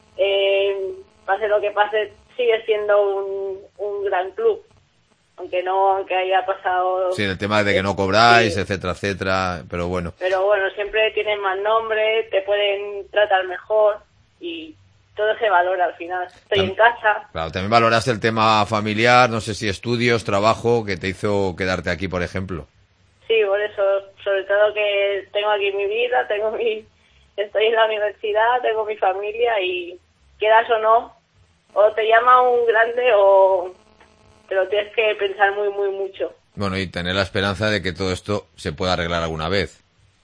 Speaker 14: eh, pase lo que pase, sigue siendo un, un gran club, aunque no, aunque haya pasado...
Speaker 1: Sí, el tema de que no cobráis,
Speaker 14: Sí.
Speaker 1: etcétera, etcétera, pero bueno.
Speaker 14: Pero bueno, siempre tienen más nombre, te pueden tratar mejor y todo se valora al final. Estoy
Speaker 1: Tam-
Speaker 14: en casa.
Speaker 1: Claro, también valoraste el tema familiar, no sé si estudios, trabajo, que te hizo quedarte aquí, por ejemplo.
Speaker 14: Sí, por eso, sobre todo que tengo aquí mi vida, tengo mi, estoy en la universidad, tengo mi familia y quieras o no, o te llama un grande o te lo tienes que pensar muy, muy mucho.
Speaker 1: Bueno, y tener la esperanza de que todo esto se pueda arreglar alguna vez.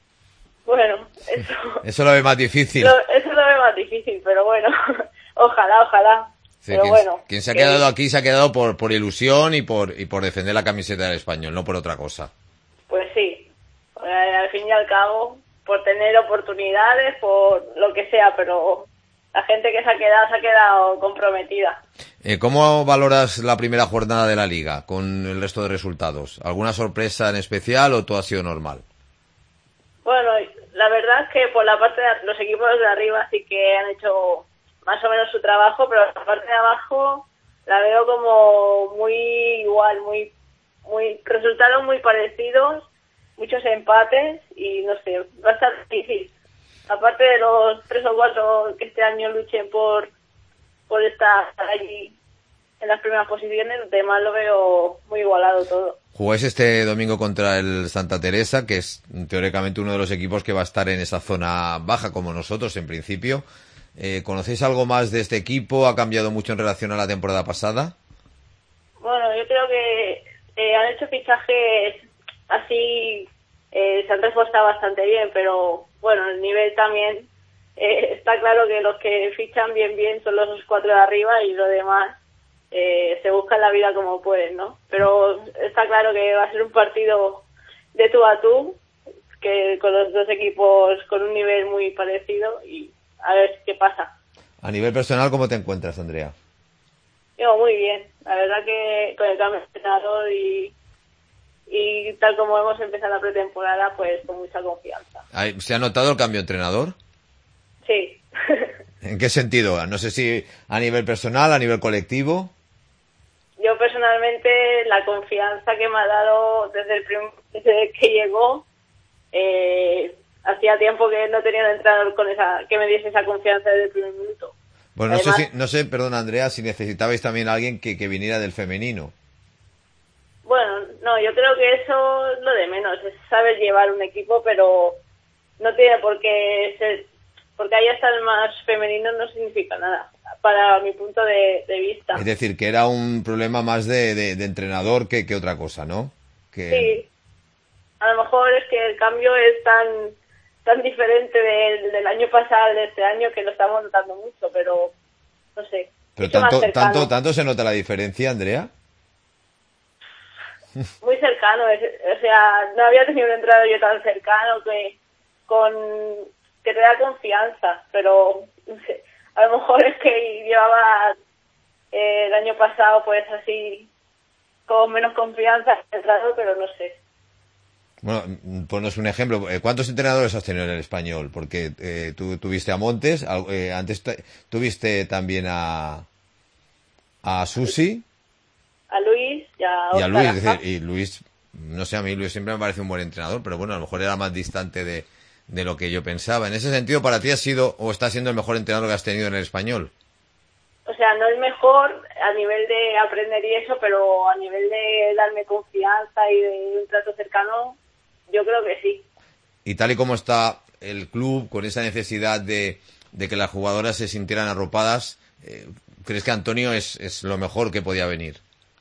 Speaker 14: Bueno, eso,
Speaker 1: Eso lo ve más difícil.
Speaker 14: lo, eso lo veo más difícil, pero bueno, ojalá, ojalá.
Speaker 1: Sí,
Speaker 14: pero
Speaker 1: quien,
Speaker 14: bueno,
Speaker 1: quien se ha
Speaker 14: que-
Speaker 1: quedado aquí se ha quedado por, por ilusión y por, y por defender la camiseta del Español, no por otra cosa.
Speaker 14: Pues sí, eh, al fin y al cabo, por tener oportunidades, por lo que sea, pero la gente que se ha quedado, se ha quedado comprometida.
Speaker 1: Eh, ¿Cómo valoras la primera jornada de la Liga con el resto de resultados? ¿Alguna sorpresa en especial o todo ha sido normal?
Speaker 14: Bueno, la verdad es que por la parte de los equipos de arriba sí que han hecho más o menos su trabajo, pero la parte de abajo la veo como muy igual, muy, muy resultados muy parecidos, muchos empates y no sé, va a estar difícil. Aparte de los tres o cuatro que este año luchen por por estar allí en las primeras posiciones, los demás lo veo muy igualado todo.
Speaker 1: Jugáis este domingo contra el Santa Teresa, que es teóricamente uno de los equipos que va a estar en esa zona baja, como nosotros en principio. Eh, ¿Conocéis algo más de este equipo? ¿Ha cambiado mucho en relación a la temporada pasada?
Speaker 14: Bueno, yo creo que eh, han hecho fichajes así, eh, se han reforzado bastante bien, pero bueno, el nivel también, eh, está claro que los que fichan bien bien son los cuatro de arriba y los demás eh, se buscan la vida como pueden, ¿no? Pero está claro que va a ser un partido de tú a tú, que con los dos equipos con un nivel muy parecido y a ver qué pasa.
Speaker 1: A nivel personal, ¿cómo te encuentras, Andrea?
Speaker 14: Digo, muy bien. La verdad que con el cambio de entrenador y, y tal como hemos empezado la pretemporada, pues con mucha confianza.
Speaker 1: ¿Se ha notado el cambio de entrenador?
Speaker 14: Sí.
Speaker 1: ¿En qué sentido? No sé si a nivel personal, a nivel colectivo.
Speaker 14: Yo personalmente, la confianza que me ha dado desde el primer desde que llegó, eh, hacía tiempo que no tenía un entrenador con esa, que me diese esa confianza desde el primer minuto.
Speaker 1: Pues no
Speaker 14: Además,
Speaker 1: sé si, no sé, perdón Andrea, si necesitabais también a alguien que, que viniera del femenino.
Speaker 14: Bueno, no, yo creo que eso es lo de menos, es saber llevar un equipo, pero no tiene por qué ser, porque haya estar más femenino no significa nada, para mi punto de, de vista.
Speaker 1: Es decir, que era un problema más de, de, de entrenador que, que otra cosa, ¿no? Que...
Speaker 14: Sí, a lo mejor es que el cambio es tan tan diferente del, del año pasado al de este año que lo estamos notando mucho, pero no sé.
Speaker 1: Pero tanto, tanto, tanto se nota la diferencia, Andrea.
Speaker 14: Muy cercano, es, o sea, no había tenido un entrenador yo tan cercano que con que te da confianza, pero no sé, a lo mejor es que llevaba eh, el año pasado pues así con menos confianza en el entrenador, pero no sé.
Speaker 1: Bueno, ponnos un ejemplo. ¿Cuántos entrenadores has tenido en el español? Porque eh, tú tuviste a Montes, eh, antes tuviste también a a Susi.
Speaker 14: A Luis y a,
Speaker 1: y a Luis. Es decir, y Luis, no sé, a mí Luis siempre me parece un buen entrenador, pero bueno, a lo mejor era más distante de, de lo que yo pensaba. En ese sentido, ¿para ti ha sido o está siendo el mejor entrenador que has tenido en el español?
Speaker 14: O sea, no el mejor a nivel de aprender y eso, pero a nivel de darme confianza y de un trato cercano, yo creo que sí.
Speaker 1: Y tal y como está el club, con esa necesidad de, de que las jugadoras se sintieran arropadas, eh, ¿crees que Antonio es, es lo mejor que podía venir?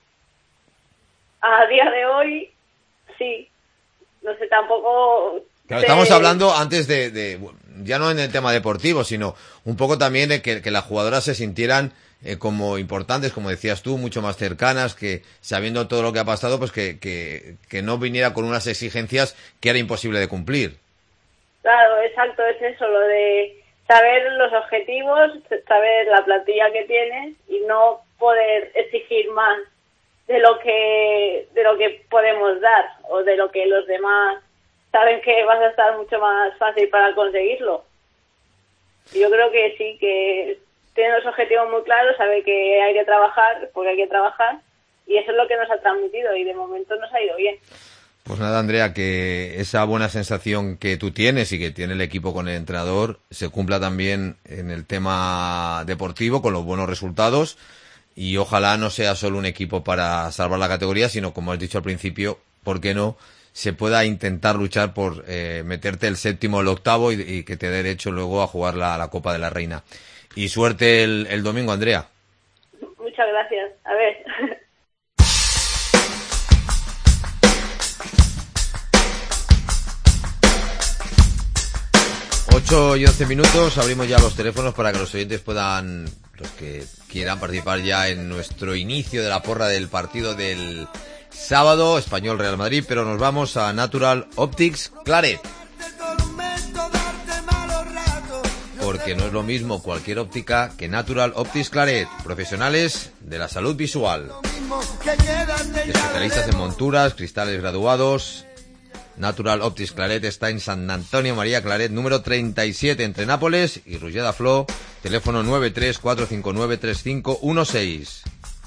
Speaker 14: A día de hoy, sí. No sé, tampoco...
Speaker 1: Claro,
Speaker 14: sé...
Speaker 1: estamos hablando antes de, de, ya no en el tema deportivo, sino un poco también de que, que las jugadoras se sintieran eh, como importantes, como decías tú, mucho más cercanas, que sabiendo todo lo que ha pasado, pues que, que, que no viniera con unas exigencias que era imposible de cumplir.
Speaker 14: Claro, exacto, es eso, lo de saber los objetivos, saber la plantilla que tienes y no poder exigir más de lo que de lo que podemos dar o de lo que los demás saben que vas a estar mucho más fácil para conseguirlo. Yo creo que sí, que tienen los objetivos muy claros, sabe que hay que trabajar porque hay que trabajar y eso es lo que nos ha transmitido y de momento nos ha ido bien.
Speaker 1: Pues nada, Andrea, que esa buena sensación que tú tienes y que tiene el equipo con el entrenador se cumpla también en el tema deportivo con los buenos resultados. Y ojalá no sea solo un equipo para salvar la categoría, sino, como has dicho al principio, ¿por qué no?, se pueda intentar luchar por eh, meterte el séptimo o el octavo y, y que te dé derecho luego a jugar la, la Copa de la Reina. Y suerte el, el domingo, Andrea.
Speaker 14: Muchas gracias. A ver.
Speaker 1: ocho y once minutos, abrimos ya los teléfonos para que los oyentes puedan, los que quieran participar ya en nuestro inicio de la porra del partido del sábado, Español Real Madrid, pero nos vamos a Natural Optics Claret. Porque no es lo mismo cualquier óptica que Natural Optics Claret, profesionales de la salud visual. Especialistas en monturas, cristales graduados. Natural Optics Claret está en San Antonio María Claret, número treinta y siete, entre Nápoles y Rulleda Flo, teléfono nueve tres cuatro cinco nueve tres cinco uno seis.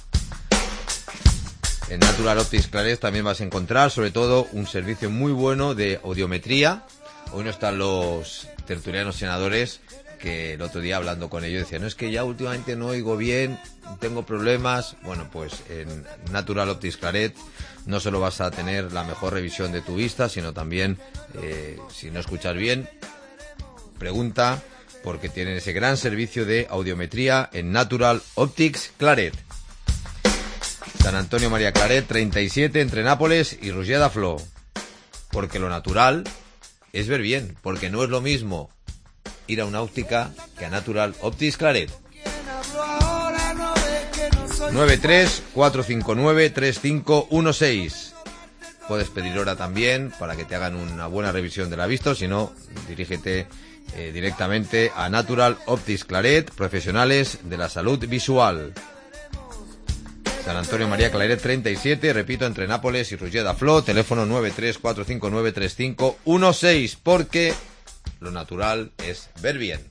Speaker 1: En Natural Optics Claret también vas a encontrar, sobre todo, un servicio muy bueno de audiometría. Hoy no están los tertulianos senadores, que el otro día hablando con ellos decían, no, es que ya últimamente no oigo bien, tengo problemas. Bueno, pues en Natural Optics Claret no solo vas a tener la mejor revisión de tu vista, sino también, eh, si no escuchas bien, pregunta, porque tienen ese gran servicio de audiometría en Natural Optics Claret. San Antonio María Claret, treinta y siete, entre Nápoles y Rulleda Flo. Porque lo natural es ver bien, porque no es lo mismo ir a una óptica que a Natural Optics Claret. nueve tres cuatro cinco nueve tres cinco uno seis. Puedes pedir hora también para que te hagan una buena revisión de la vista, si no, dirígete eh, directamente a Natural Optics Claret, profesionales de la salud visual. San Antonio María Claret treinta y siete, repito, entre Nápoles y Roger de Flor, teléfono nueve tres cuatro cinco nueve tres cinco uno seis, porque lo natural es ver bien.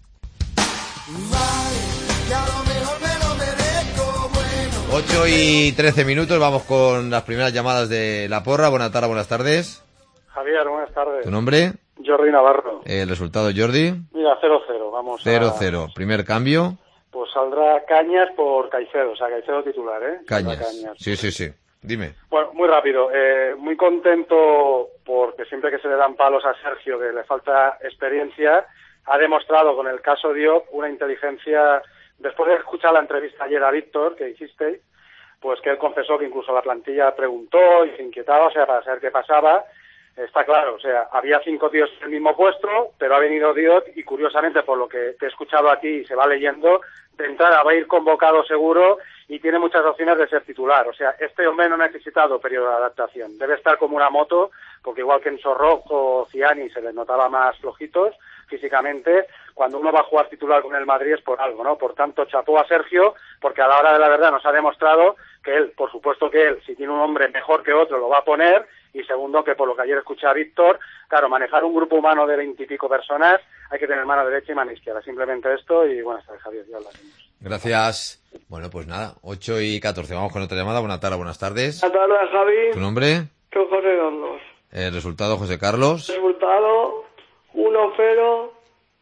Speaker 1: ocho y trece minutos, vamos con las primeras llamadas de La Porra. Buenas tardes, buenas tardes.
Speaker 15: Javier, buenas tardes.
Speaker 1: ¿Tu nombre?
Speaker 15: Jordi Navarro.
Speaker 1: El resultado, Jordi.
Speaker 15: Mira, cero cero, vamos
Speaker 1: cero
Speaker 15: a...
Speaker 1: cero, primer cambio.
Speaker 15: Pues saldrá Cañas por Caicedo, o sea, Caicedo titular, ¿eh?
Speaker 1: Cañas.
Speaker 15: Cañas.
Speaker 1: Sí, sí, sí. Dime.
Speaker 15: Bueno, muy rápido. Eh, muy contento porque siempre que se le dan palos a Sergio, que le falta experiencia, ha demostrado con el caso Diop una inteligencia. Después de escuchar la entrevista ayer a Víctor, que hicisteis, pues que él confesó que incluso la plantilla preguntó y se inquietaba, o sea, para saber qué pasaba. Está claro, o sea, había cinco tíos en el mismo puesto, pero ha venido Diop y curiosamente, por lo que te he escuchado aquí y se va leyendo, de entrada va a ir convocado seguro y tiene muchas opciones de ser titular. O sea, este hombre no ha necesitado periodo de adaptación. Debe estar como una moto, porque igual que en Sorrojo o Ciani se les notaba más flojitos físicamente, cuando uno va a jugar titular con el Madrid es por algo, ¿no? Por tanto, chapó a Sergio, porque a la hora de la verdad nos ha demostrado que él, por supuesto que él, si tiene un hombre mejor que otro, lo va a poner, y segundo, que por lo que ayer escuché a Víctor, claro, manejar un grupo humano de veintipico personas, hay que tener mano derecha y mano izquierda. Simplemente esto, y buenas tardes, Javier, ya hablaremos.
Speaker 1: Gracias. Bueno, pues nada, ocho y catorce, vamos con otra llamada. Buenas tardes, buenas tardes.
Speaker 16: Buenas tardes, Javi.
Speaker 1: ¿Tu nombre?
Speaker 16: Soy José Carlos.
Speaker 1: El resultado, José Carlos.
Speaker 16: Resultado, uno cero,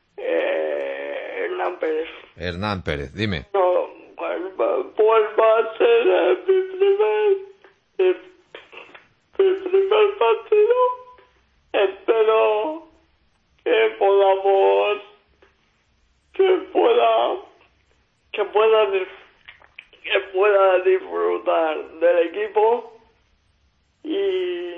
Speaker 16: eh, Hernán Pérez.
Speaker 1: Hernán Pérez, dime.
Speaker 16: No, pues va, pues va a ser eh, mi primer, mi, mi primer partido. Espero que podamos, que pueda, que pueda, que pueda disfrutar del equipo y,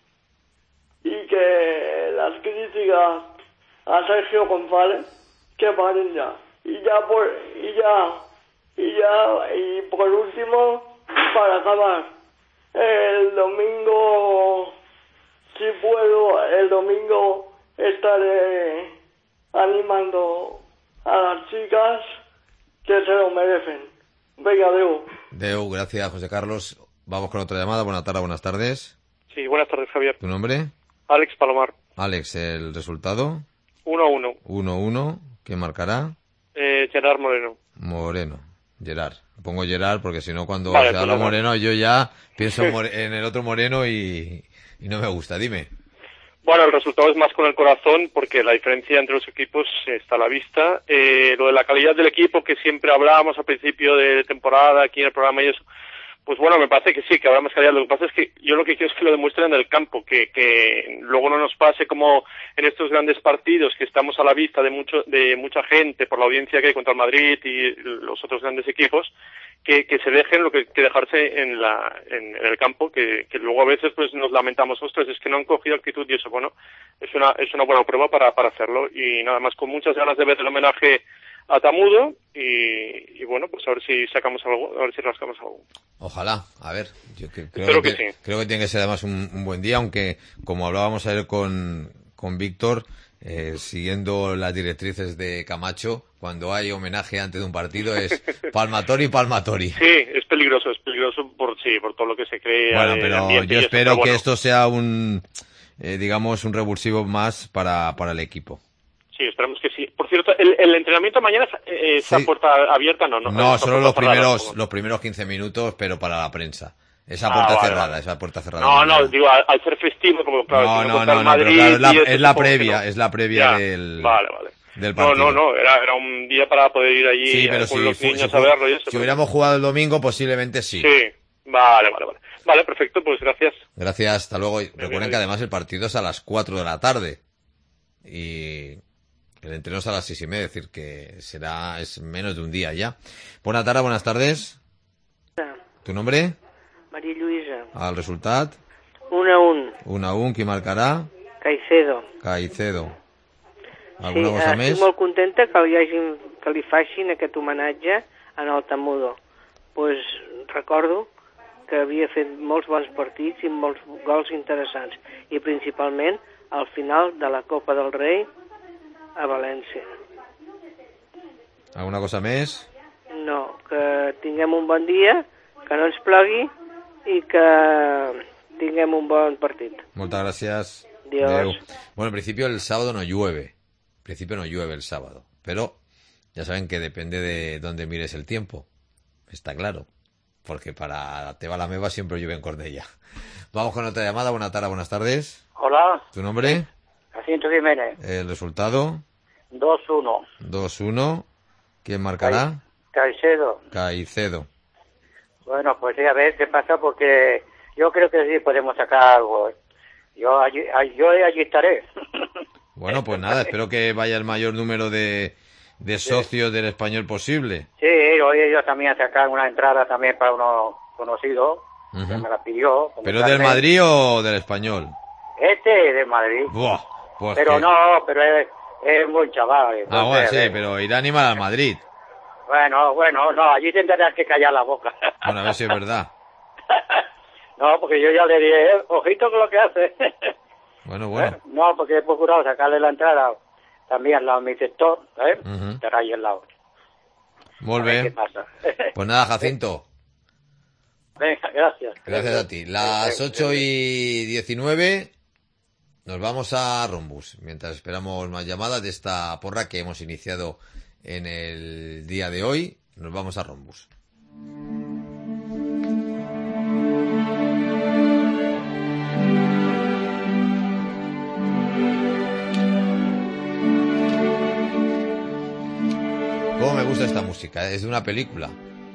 Speaker 16: y que las críticas a Sergio González que paren ya. Y ya por, y ya, y ya, y por último, para acabar, el domingo, si puedo, el domingo estaré animando a las chicas que se lo merecen. Venga, Deu.
Speaker 1: Deu, gracias, José Carlos. Vamos con otra llamada. Buenas tardes, buenas tardes.
Speaker 17: Sí, buenas tardes, Javier.
Speaker 1: ¿Tu nombre?
Speaker 17: Alex Palomar.
Speaker 1: Alex, el resultado.
Speaker 17: uno a uno.
Speaker 1: uno a uno. ¿Quién marcará?
Speaker 17: Eh, Gerard Moreno.
Speaker 1: Moreno. Gerard. Pongo Gerard porque si no, cuando
Speaker 17: Vale,
Speaker 1: se habla
Speaker 17: pues
Speaker 1: Moreno, yo ya pienso en, More- en el otro Moreno y, y no me gusta. Dime.
Speaker 17: Bueno, el resultado es más con el corazón porque la diferencia entre los equipos está a la vista. Eh, lo de la calidad del equipo que siempre hablábamos al principio de temporada aquí en el programa y eso, pues bueno, me parece que sí, que habrá más calidad. Lo que pasa es que yo lo que quiero es que lo demuestren en el campo, que, que luego no nos pase como en estos grandes partidos que estamos a la vista de mucho, de mucha gente por la audiencia que hay contra el Madrid y los otros grandes equipos, que, que se dejen lo que, que dejarse en la, en, en el campo, que, que luego a veces pues nos lamentamos, ostras, es que no han cogido actitud y eso, bueno, es una, es una buena prueba para, para hacerlo y nada más con muchas ganas de ver el homenaje a Tamudo y, y bueno, pues a ver si sacamos algo, a ver si rascamos algo.
Speaker 1: Ojalá, a ver, yo que- creo,
Speaker 17: Espero
Speaker 1: que,
Speaker 17: que sí.
Speaker 1: creo que tiene que ser además un, un buen día, aunque como hablábamos ayer con, con Víctor, eh, siguiendo las directrices de Camacho, cuando hay homenaje antes de un partido es palmatori, palmatori.
Speaker 17: Sí, es peligroso, es peligroso por sí, por todo lo que se cree.
Speaker 1: Bueno,
Speaker 17: de
Speaker 1: pero
Speaker 17: ambiente
Speaker 1: yo
Speaker 17: y eso,
Speaker 1: espero
Speaker 17: pero bueno.
Speaker 1: que esto sea un, eh, digamos, un revulsivo más para, para el equipo.
Speaker 17: Sí, esperamos que sí. Por cierto, el, el entrenamiento mañana eh, está
Speaker 1: Sí.
Speaker 17: puerta abierta, no, no.
Speaker 1: No,
Speaker 17: está
Speaker 1: solo
Speaker 17: puerta
Speaker 1: los
Speaker 17: cerrada,
Speaker 1: primeros,
Speaker 17: ¿no?
Speaker 1: los primeros quince minutos, pero para la prensa. Esa
Speaker 17: Ah,
Speaker 1: puerta
Speaker 17: vale,
Speaker 1: cerrada,
Speaker 17: vale.
Speaker 1: esa puerta cerrada.
Speaker 17: No, no, digo, al, al ser festivo, como claro,
Speaker 1: No,
Speaker 17: si
Speaker 1: no,
Speaker 17: contra
Speaker 1: no,
Speaker 17: el
Speaker 1: no, pero
Speaker 17: Madrid
Speaker 1: claro, es la,
Speaker 17: y eso,
Speaker 1: es la
Speaker 17: supongo que
Speaker 1: previa,
Speaker 17: no.
Speaker 1: es la previa
Speaker 17: Ya,
Speaker 1: del,
Speaker 17: Vale, vale.
Speaker 1: del
Speaker 17: No,
Speaker 1: partido.
Speaker 17: no, no, era, era un día para poder ir allí
Speaker 1: Sí, pero
Speaker 17: con
Speaker 1: si,
Speaker 17: los
Speaker 1: fu-
Speaker 17: niños
Speaker 1: si
Speaker 17: a
Speaker 1: fu-
Speaker 17: verlo y eso.
Speaker 1: si
Speaker 17: pero-
Speaker 1: hubiéramos jugado el domingo, posiblemente sí.
Speaker 17: Sí, vale, vale, vale. Vale, perfecto, pues gracias.
Speaker 1: Gracias, hasta luego. Y recuerden
Speaker 17: bien.
Speaker 1: que además el partido es a las cuatro de la tarde. Y el entreno es a las seis y media, es decir, que será, es menos de un día ya. Buenas tardes, buenas tardes. ¿Tu nombre?
Speaker 18: Maria Lluïsa.
Speaker 1: Al resultat?
Speaker 18: Un a un.
Speaker 1: un a un, qui marcarà?
Speaker 18: Caicedo.
Speaker 1: Caicedo. Alguna
Speaker 18: sí,
Speaker 1: cosa
Speaker 18: estic
Speaker 1: més?
Speaker 18: molt contenta que li, hagin, que li facin aquest homenatge en el Tamudo. Pues recordo que havia fet molts bons partits i molts gols interessants. I principalment al final de la Copa del Rei a València.
Speaker 1: Alguna cosa més?
Speaker 18: No, que tinguem un bon dia que no ens plogui i que tinguem un bon partit.
Speaker 1: Muchas gracias.
Speaker 18: Dios.
Speaker 1: Adeu. Bueno, en principio el sábado no llueve. En principio no llueve el sábado. Pero ya saben que depende de dónde mires el tiempo. Está claro. Porque para Teba la Meva siempre llueve en Cornellá. Vamos con otra llamada. Buenas tardes, buenas tardes.
Speaker 19: Hola.
Speaker 1: ¿Tu nombre?
Speaker 19: Jacinto Jiménez.
Speaker 1: El resultado.
Speaker 19: dos uno.
Speaker 1: dos uno. ¿Quién marcará?
Speaker 19: Caicedo.
Speaker 1: Caicedo.
Speaker 19: Bueno, pues sí, a ver qué pasa, porque yo creo que sí podemos sacar algo. Yo allí, yo allí estaré.
Speaker 1: Bueno, pues nada, espero que vaya el mayor número de, de socios del Español posible.
Speaker 19: Sí, hoy yo también a sacar una entrada también para uno conocido,
Speaker 1: Uh-huh.
Speaker 19: que me la pidió.
Speaker 1: ¿Pero del Madrid o del Español?
Speaker 19: Este de Madrid.
Speaker 1: Buah, pues
Speaker 19: pero
Speaker 1: que-
Speaker 19: no, pero es, es un buen chaval.
Speaker 1: Ah,
Speaker 19: entonces,
Speaker 1: bueno, sí,
Speaker 19: eh,
Speaker 1: pero irá a animar al Madrid.
Speaker 19: Bueno, bueno, no, allí tendrás que callar la boca.
Speaker 1: Bueno, a ver si es verdad.
Speaker 19: No, porque yo ya le dije, eh, ojito con lo que hace.
Speaker 1: Bueno, bueno.
Speaker 19: No, porque he procurado sacarle la entrada también al lado de mi sector, ¿eh?
Speaker 1: Ujú.
Speaker 19: Estará ahí al lado.
Speaker 1: Muy
Speaker 19: A ver
Speaker 1: bien.
Speaker 19: ¿Qué pasa?
Speaker 1: Pues nada, Jacinto.
Speaker 19: Venga, gracias.
Speaker 1: Gracias a ti. Las ocho y diecinueve nos vamos a Rombus, mientras esperamos más llamadas de esta porra que hemos iniciado en el día de hoy. Nos vamos a Rombus. Cómo me gusta esta música, ¿eh? Es de una película.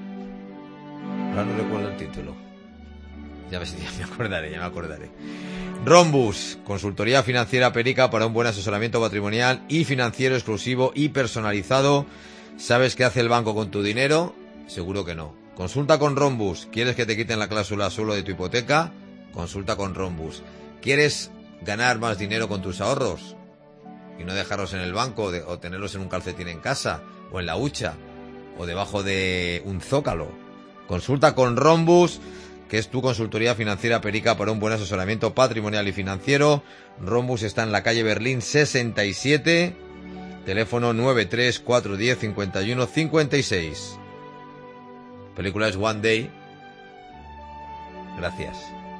Speaker 1: Ahora no recuerdo el título. Ya me, ya me acordaré, ya me acordaré. Rombus, consultoría financiera perica para un buen asesoramiento patrimonial y financiero exclusivo y personalizado. ¿Sabes qué hace el banco con tu dinero? Seguro que no. Consulta con Rombus. ¿Quieres que te quiten la cláusula suelo de tu hipoteca? Consulta con Rombus. ¿Quieres ganar más dinero con tus ahorros y no dejarlos en el banco de, o tenerlos en un calcetín en casa o en la hucha o debajo de un zócalo? Consulta con Rombus, que es tu consultoría financiera perica para un buen asesoramiento patrimonial y financiero. Rombus está en la calle Berlín sesenta y siete, teléfono nueve tres cuatro uno cero cinco uno cinco seis. Película es One Day. Gracias.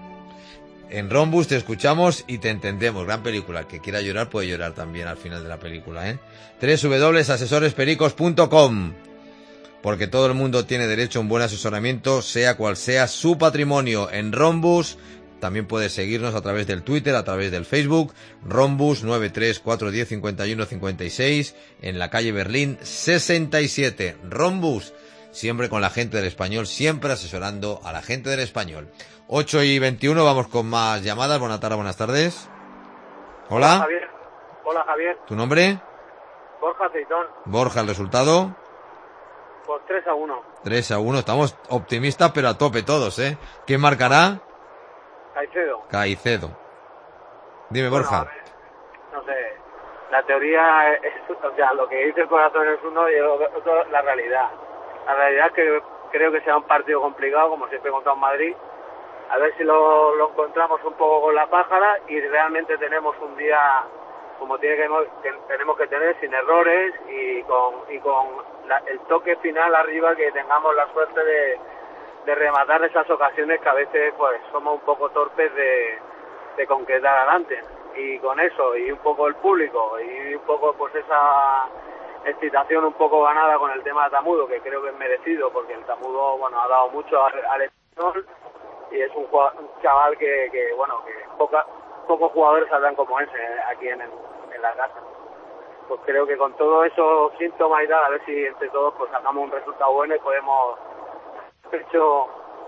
Speaker 1: En Rombus te escuchamos y te entendemos. Gran película. El que quiera llorar puede llorar también al final de la película, ¿eh? doble u doble u doble u punto asesores pericos punto com. Porque todo el mundo tiene derecho a un buen asesoramiento, sea cual sea su patrimonio. En Rombus también puedes seguirnos a través del Twitter, a través del Facebook. Rombus nueve tres cuatro uno cero cinco uno cinco seis, en la calle Berlín sesenta y siete. Rombus, siempre con la gente del Español, siempre asesorando a la gente del Español. ocho y veintiuno, vamos con más llamadas. Buenas tardes, buenas tardes. Hola,
Speaker 15: Javier. Hola, Javier.
Speaker 1: ¿tu nombre?
Speaker 15: Borja Aceitón.
Speaker 1: Borja, el resultado.
Speaker 15: Por tres a uno.
Speaker 1: tres a uno, estamos optimistas pero a tope todos, ¿eh? ¿Quién marcará?
Speaker 15: Caicedo.
Speaker 1: Caicedo. Dime,
Speaker 15: Bueno,
Speaker 1: Borja.
Speaker 15: a ver, no sé. La teoría es, o sea, lo que dice el corazón es uno y otro la realidad. La realidad es que creo que será un partido complicado, como siempre contra un Madrid. A ver si lo, lo encontramos un poco con la pájara y realmente tenemos un día como tiene que, que tenemos que tener, sin errores y con y con la, el toque final arriba, que tengamos la suerte de, de rematar esas ocasiones que a veces pues somos un poco torpes de, de concretar adelante. Y con eso, y un poco el público, y un poco pues esa excitación un poco ganada con el tema de Tamudo, que creo que es merecido, porque el Tamudo, bueno, ha dado mucho al, al español, y es un, un chaval que, que bueno, que poca, pocos jugadores saldrán como ese aquí en, en la casa. Pues creo que con todos esos síntomas y tal, a ver si entre todos pues sacamos un resultado bueno y podemos hecho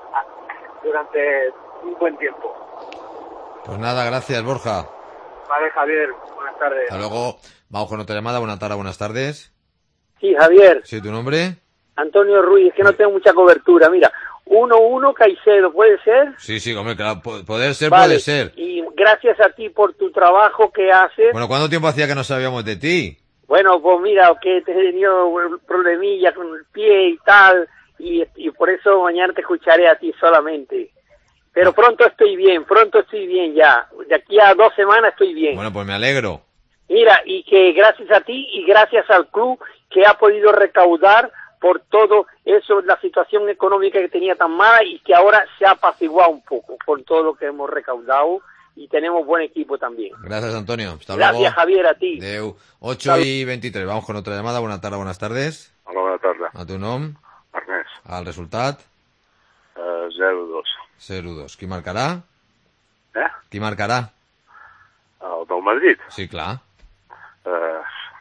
Speaker 15: durante un buen tiempo.
Speaker 1: Pues nada, gracias, Borja.
Speaker 15: Vale, Javier, buenas tardes.
Speaker 1: Hasta luego. Vamos con otra llamada. Buenas tardes, buenas tardes.
Speaker 20: Sí, Javier.
Speaker 1: Sí, ¿tu nombre?
Speaker 20: Antonio Ruiz, es que no tengo mucha cobertura. Mira, uno uno Caicedo, ¿puede ser?
Speaker 1: Sí, sí, hombre, claro, po- poder ser,
Speaker 20: Vale,
Speaker 1: puede ser.
Speaker 20: Y gracias a ti por tu trabajo que haces.
Speaker 1: Bueno, ¿cuánto tiempo hacía que no sabíamos de ti?
Speaker 20: Bueno, pues mira, que he tenido problemillas con el pie y tal, y, y por eso mañana te escucharé a ti solamente. Pero pronto estoy bien, pronto estoy bien ya. De aquí a dos semanas estoy bien.
Speaker 1: Bueno, pues me alegro.
Speaker 20: Mira, y que gracias a ti y gracias al club que ha podido recaudar por todo eso, la situación económica que tenía tan mala y que ahora se ha apaciguado un poco con todo lo que hemos recaudado y tenemos buen equipo también.
Speaker 1: Gracias, Antonio. Hasta
Speaker 20: Gracias,
Speaker 1: luego.
Speaker 20: Javier, a ti.
Speaker 1: Adeu. ocho y veintitrés. Vamos con otra llamada. Buenas tardes, buenas tardes.
Speaker 21: Hola, bona tarda.
Speaker 1: A tu nom?
Speaker 21: Ernest.
Speaker 1: El resultat?
Speaker 21: Uh, zero dos.
Speaker 1: zero dos. Qui marcarà?
Speaker 21: Eh?
Speaker 1: Qui marcarà?
Speaker 21: El del Madrid?
Speaker 1: Sí, clar.
Speaker 21: Uh,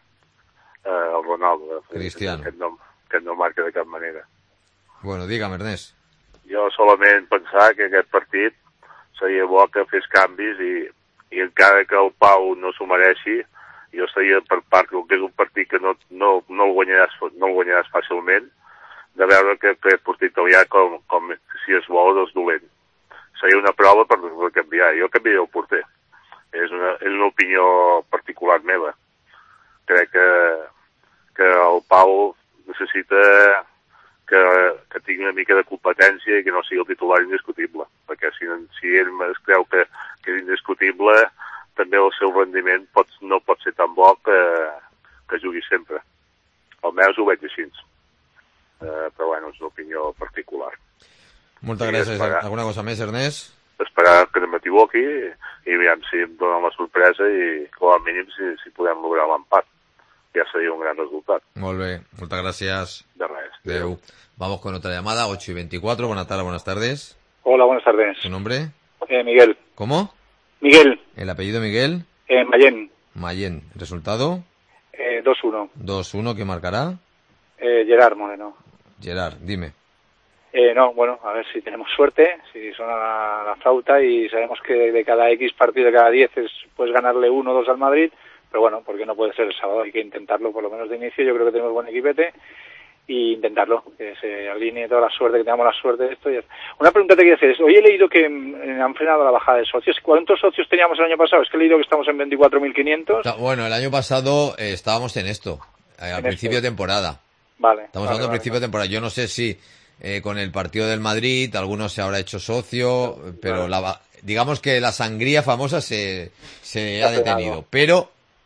Speaker 21: uh, el Ronaldo.
Speaker 1: Cristiano.
Speaker 21: Aquest no, aquest no marca de cap manera.
Speaker 1: Bueno, digue'm, Ernest.
Speaker 21: Jo solament pensar que aquest partit seria bo que fes canvis i, i encara que el Pau no s'ho mereixi, jo estaria per part que és un partit que no, no, no, el, guanyaràs, no el guanyaràs fàcilment, de veure que aquest partit italià com, com si es vol és dolent. Seria una prova per, per canviar. Jo canviaria el porter. És una, és una opinió particular meva. Crec que, que el Pau necessita que, que tingui una mica de competència i que no sigui el titular indiscutible, perquè si, si ell es creu que, que és indiscutible, també el seu rendiment pot, no pot ser tan bo que, que jugui sempre. Almenys ho veig així. Uh, però bueno, és una opinió particular.
Speaker 1: Moltes
Speaker 21: I
Speaker 1: gràcies.
Speaker 21: esperar,
Speaker 1: Alguna cosa més, Ernest?
Speaker 21: esperar que no m'equivoqui i, i aviam si em donen la sorpresa i com a mínim si, si podem lograr l'empat. Ya sería un gran resultado.
Speaker 1: Molt bé, moltes gràcies.
Speaker 21: De res.
Speaker 1: Adeu. Vamos con otra llamada, ocho y veinticuatro. Buenas tardes, buenas tardes.
Speaker 22: Hola, buenas tardes.
Speaker 1: ¿Tu nombre?
Speaker 22: Eh, Miguel.
Speaker 1: ¿Cómo?
Speaker 22: Miguel.
Speaker 1: ¿El apellido Miguel?
Speaker 22: Eh, Mayén.
Speaker 1: Mayén. ¿Resultado?
Speaker 22: Eh, dos uno.
Speaker 1: dos uno, ¿qué marcará?
Speaker 22: Eh, Gerard Moreno.
Speaker 1: Gerard, dime.
Speaker 22: Eh, no, bueno, a ver si tenemos suerte, si suena la, la flauta y sabemos que de cada X partido, de cada diez, es, puedes ganarle uno o dos al Madrid, pero bueno, porque no puede ser el sábado, hay que intentarlo por lo menos de inicio. Yo creo que tenemos buen equipete y intentarlo, que se alinee toda la suerte, que tengamos la suerte de esto. Y una pregunta te quiero hacer es, hoy he leído que mm, han frenado la bajada de socios. ¿Cuántos socios teníamos el año pasado? Es que he leído que estamos en veinticuatro mil quinientos.
Speaker 1: Bueno, el año pasado eh, estábamos en esto, eh, al
Speaker 22: En
Speaker 1: principio
Speaker 22: esto.
Speaker 1: de temporada.
Speaker 22: Vale.
Speaker 1: Estamos
Speaker 22: vale,
Speaker 1: hablando
Speaker 22: vale,
Speaker 1: al principio de temporada. Yo no sé si eh, con el partido del Madrid algunos se habrá hecho socio, pero la, digamos que la sangría famosa se, se ha detenido. Pero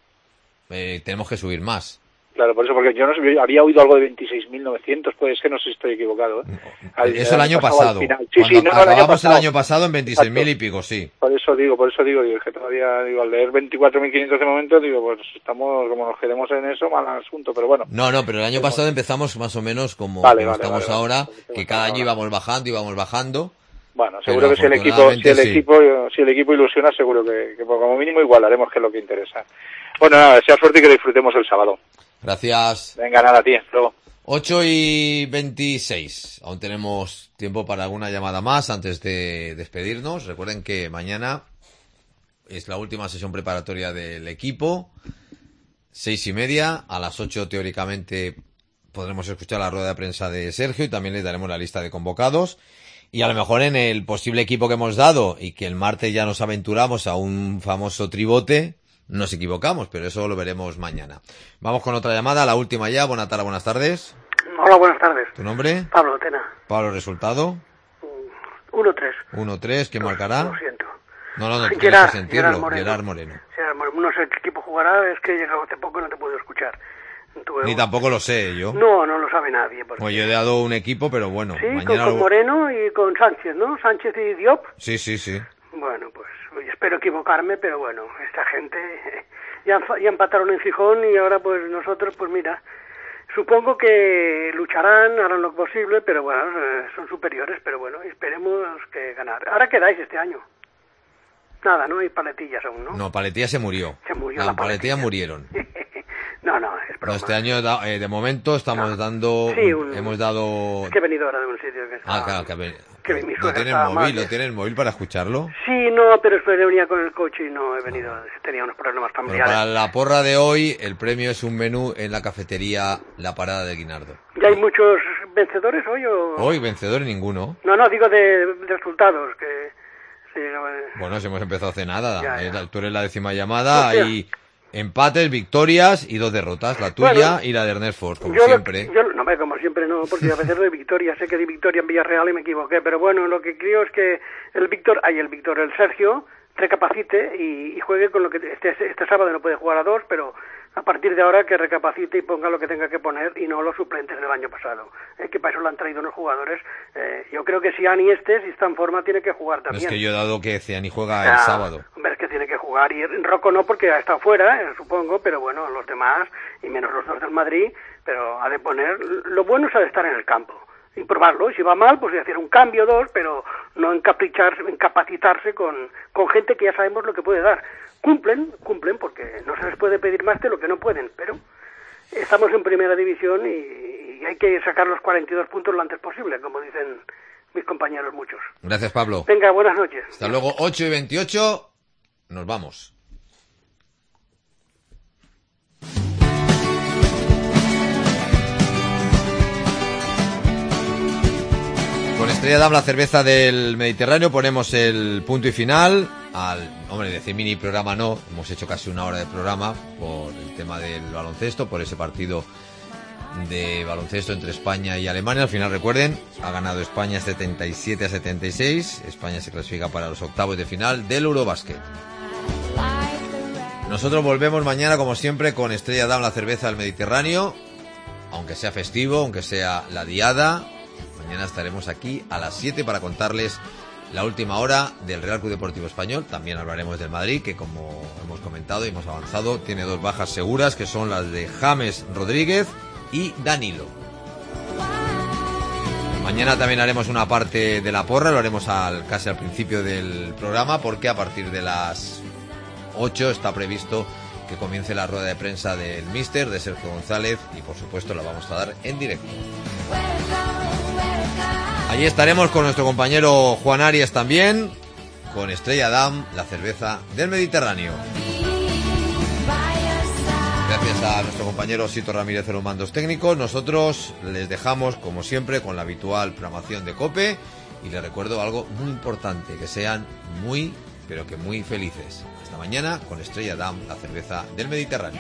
Speaker 1: eh, tenemos que subir más.
Speaker 22: Claro, por eso, porque yo no sé, yo había oído algo de veintiséis mil novecientos, pues es que no sé si estoy equivocado. ¿eh? Al,
Speaker 1: Eso el año pasado.
Speaker 22: Sí,
Speaker 1: Cuando
Speaker 22: sí, no, el año
Speaker 1: acabamos
Speaker 22: pasado.
Speaker 1: el año pasado en veintiséis mil y pico, sí.
Speaker 22: Por eso digo, por eso digo, digo que todavía, digo, al leer veinticuatro mil quinientos de momento, digo, pues estamos, como nos quedemos en eso, mal asunto, pero bueno.
Speaker 1: No, no, pero el año pasado empezamos más o menos como,
Speaker 22: Vale,
Speaker 1: como
Speaker 22: vale,
Speaker 1: estamos
Speaker 22: vale,
Speaker 1: ahora,
Speaker 22: vale.
Speaker 1: que cada año íbamos bajando, íbamos bajando.
Speaker 22: Bueno,
Speaker 1: Pero
Speaker 22: seguro que si el equipo, si el
Speaker 1: afortunadamente sí.
Speaker 22: equipo, si el equipo ilusiona, seguro que, que como mínimo igualaremos, que es lo que interesa. Bueno, nada, sea suerte y que disfrutemos el sábado.
Speaker 1: Gracias.
Speaker 22: Venga, nada, tío, hasta luego.
Speaker 1: ocho y veintiséis. Aún tenemos tiempo para alguna llamada más antes de despedirnos. Recuerden que mañana es la última sesión preparatoria del equipo. Seis y media. A las ocho, teóricamente, podremos escuchar la rueda de prensa de Sergio y también les daremos la lista de convocados. Y a lo mejor en el posible equipo que hemos dado y que el martes ya nos aventuramos a un famoso tribote, nos equivocamos, pero eso lo veremos mañana. Vamos con otra llamada, la última ya. Buenas tardes, buenas tardes.
Speaker 23: Hola, buenas tardes.
Speaker 1: ¿Tu nombre?
Speaker 23: Pablo Tena.
Speaker 1: Pablo, resultado.
Speaker 23: uno tres.
Speaker 1: uno tres, ¿quién marcará?
Speaker 23: Lo siento.
Speaker 1: No, no, no, tienes
Speaker 23: Gerard,
Speaker 1: que sentirlo.
Speaker 23: Gerard Moreno.
Speaker 1: Gerard Moreno.
Speaker 23: Gerard Moreno. No sé qué equipo jugará, es que he llegado hace poco y no te puedo escuchar. Tuve
Speaker 1: Ni
Speaker 23: un-
Speaker 1: tampoco lo sé yo.
Speaker 23: No, no lo sabe nadie. porque-
Speaker 1: Pues yo he dado un equipo, pero bueno,
Speaker 23: Sí, con,
Speaker 1: mañana...
Speaker 23: con
Speaker 1: lo-
Speaker 23: Moreno y con Sánchez, ¿no? Sánchez y Diop.
Speaker 1: Sí, sí, sí.
Speaker 23: Bueno, pues oye, espero equivocarme, pero bueno, esta gente eh, ya, fa- ya empataron en Gijón y ahora pues nosotros, pues mira, supongo que lucharán, harán lo posible, pero bueno, eh, son superiores, pero bueno, esperemos que ganar. ¿Ahora quedáis este año? Nada, no hay paletillas aún, ¿no?
Speaker 1: No, Paletilla se murió.
Speaker 23: Se murió
Speaker 1: No,
Speaker 23: la
Speaker 1: en Paletilla murieron.
Speaker 23: No, no, es
Speaker 1: No,
Speaker 23: broma.
Speaker 1: este año, da- eh, de momento, estamos dando...
Speaker 23: Sí, un-
Speaker 1: Hemos dado...
Speaker 23: Es que he venido ahora de un sitio que está...
Speaker 1: Ah, claro, que, a ver,
Speaker 23: que mi
Speaker 1: ¿no
Speaker 23: suegra
Speaker 1: tienes
Speaker 23: estaba
Speaker 1: móvil?
Speaker 23: mal.
Speaker 1: ¿No tienes móvil para escucharlo?
Speaker 23: Sí, no, pero después venía con el coche y no he venido, tenía unos problemas
Speaker 1: Bueno,
Speaker 23: familiares.
Speaker 1: para la porra de hoy, el premio es un menú en la cafetería La Parada de Guinardo.
Speaker 23: ¿Ya hay muchos vencedores hoy o...?
Speaker 1: Hoy, vencedor ninguno.
Speaker 23: No, no, digo de, de resultados, que... Sí, no, eh,
Speaker 1: Bueno, si hemos empezado hace nada.
Speaker 23: Ya, ya.
Speaker 1: Eh, la- Tú eres la décima llamada.
Speaker 23: Hostia.
Speaker 1: Hay empates, victorias y dos derrotas. La tuya
Speaker 23: Bueno,
Speaker 1: y la de Ernest Ford, como
Speaker 23: yo, lo-
Speaker 1: siempre.
Speaker 23: yo, no, hombre, como siempre no, porque a veces doy victoria, sé que di victoria en Villarreal y me equivoqué, pero bueno, lo que creo es que el Víctor, ay, el Víctor, el Sergio, recapacite y, y juegue con lo que este, este sábado no puede jugar a dos, pero a partir de ahora que recapacite y ponga lo que tenga que poner y no los suplentes del año pasado, ¿eh? Que para eso lo han traído unos jugadores. Eh, yo creo que Ciani este, si está en forma, tiene que jugar también.
Speaker 1: Es que yo he dado que Ciani juega
Speaker 23: o sea,
Speaker 1: el sábado.
Speaker 23: Hombre, es que tiene que jugar, y Rocco no porque ha estado fuera, eh, supongo, pero bueno, los demás, y menos los dos del Madrid, pero ha de poner, lo bueno es ha de estar en el campo y probarlo, y si va mal, pues hacer un cambio o dos, pero no encapricharse, incapacitarse con, con gente que ya sabemos lo que puede dar. Cumplen, cumplen, porque no se les puede pedir más de lo que no pueden, pero estamos en primera división y, y hay que sacar los cuarenta y dos puntos lo antes posible, como dicen mis compañeros muchos.
Speaker 1: Gracias, Pablo.
Speaker 23: Venga, buenas noches.
Speaker 1: Hasta luego, ocho y veintiocho, nos vamos. Con Estrella Damm, la cerveza del Mediterráneo, ponemos el punto y final al, hombre, decir mini programa no, hemos hecho casi una hora de programa por el tema del baloncesto, por ese partido de baloncesto entre España y Alemania. Al final, recuerden, ha ganado España setenta y siete a setenta y seis, España se clasifica para los octavos de final del Eurobasket. Nosotros volvemos mañana, como siempre, con Estrella Damm, la cerveza del Mediterráneo, aunque sea festivo, aunque sea la diada. Mañana estaremos aquí a las siete para contarles la última hora del Real Club Deportivo Español. También hablaremos del Madrid, que como hemos comentado y hemos avanzado, tiene dos bajas seguras, que son las de James Rodríguez y Danilo. Mañana también haremos una parte de la porra, lo haremos al, casi al principio del programa, porque a partir de las ocho está previsto que comience la rueda de prensa del míster, de Sergio González, y por supuesto la vamos a dar en directo. Allí estaremos con nuestro compañero Juan Arias también, con Estrella Damm, la cerveza del Mediterráneo. Gracias a nuestro compañero Sito Ramírez en los mandos técnicos. Nosotros les dejamos, como siempre, con la habitual programación de COPE, y les recuerdo algo muy importante, que sean muy, pero que muy felices. Hasta mañana con Estrella Damm, la cerveza del Mediterráneo.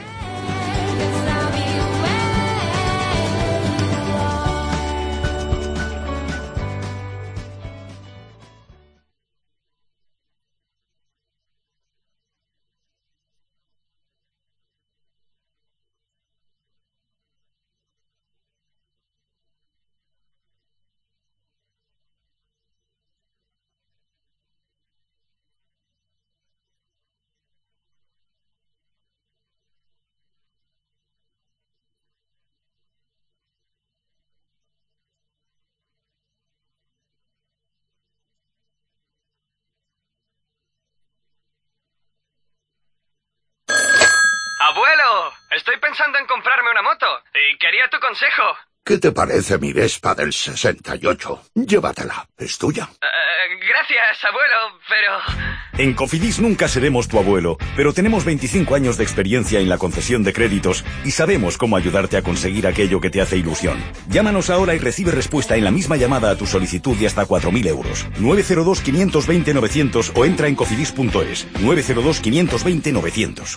Speaker 3: Abuelo, estoy pensando en comprarme una moto y quería tu consejo.
Speaker 5: ¿Qué te parece mi Vespa del sesenta y ocho? Llévatela, es tuya.
Speaker 3: Uh, gracias, abuelo, pero...
Speaker 8: En Cofidis nunca seremos tu abuelo, pero tenemos veinticinco años de experiencia en la concesión de créditos y sabemos cómo ayudarte a conseguir aquello que te hace ilusión. Llámanos ahora y recibe respuesta en la misma llamada a tu solicitud de hasta cuatro mil euros. nueve cero dos, quinientos veinte, novecientos o entra en cofidis punto es. nueve cero dos, quinientos veinte, novecientos.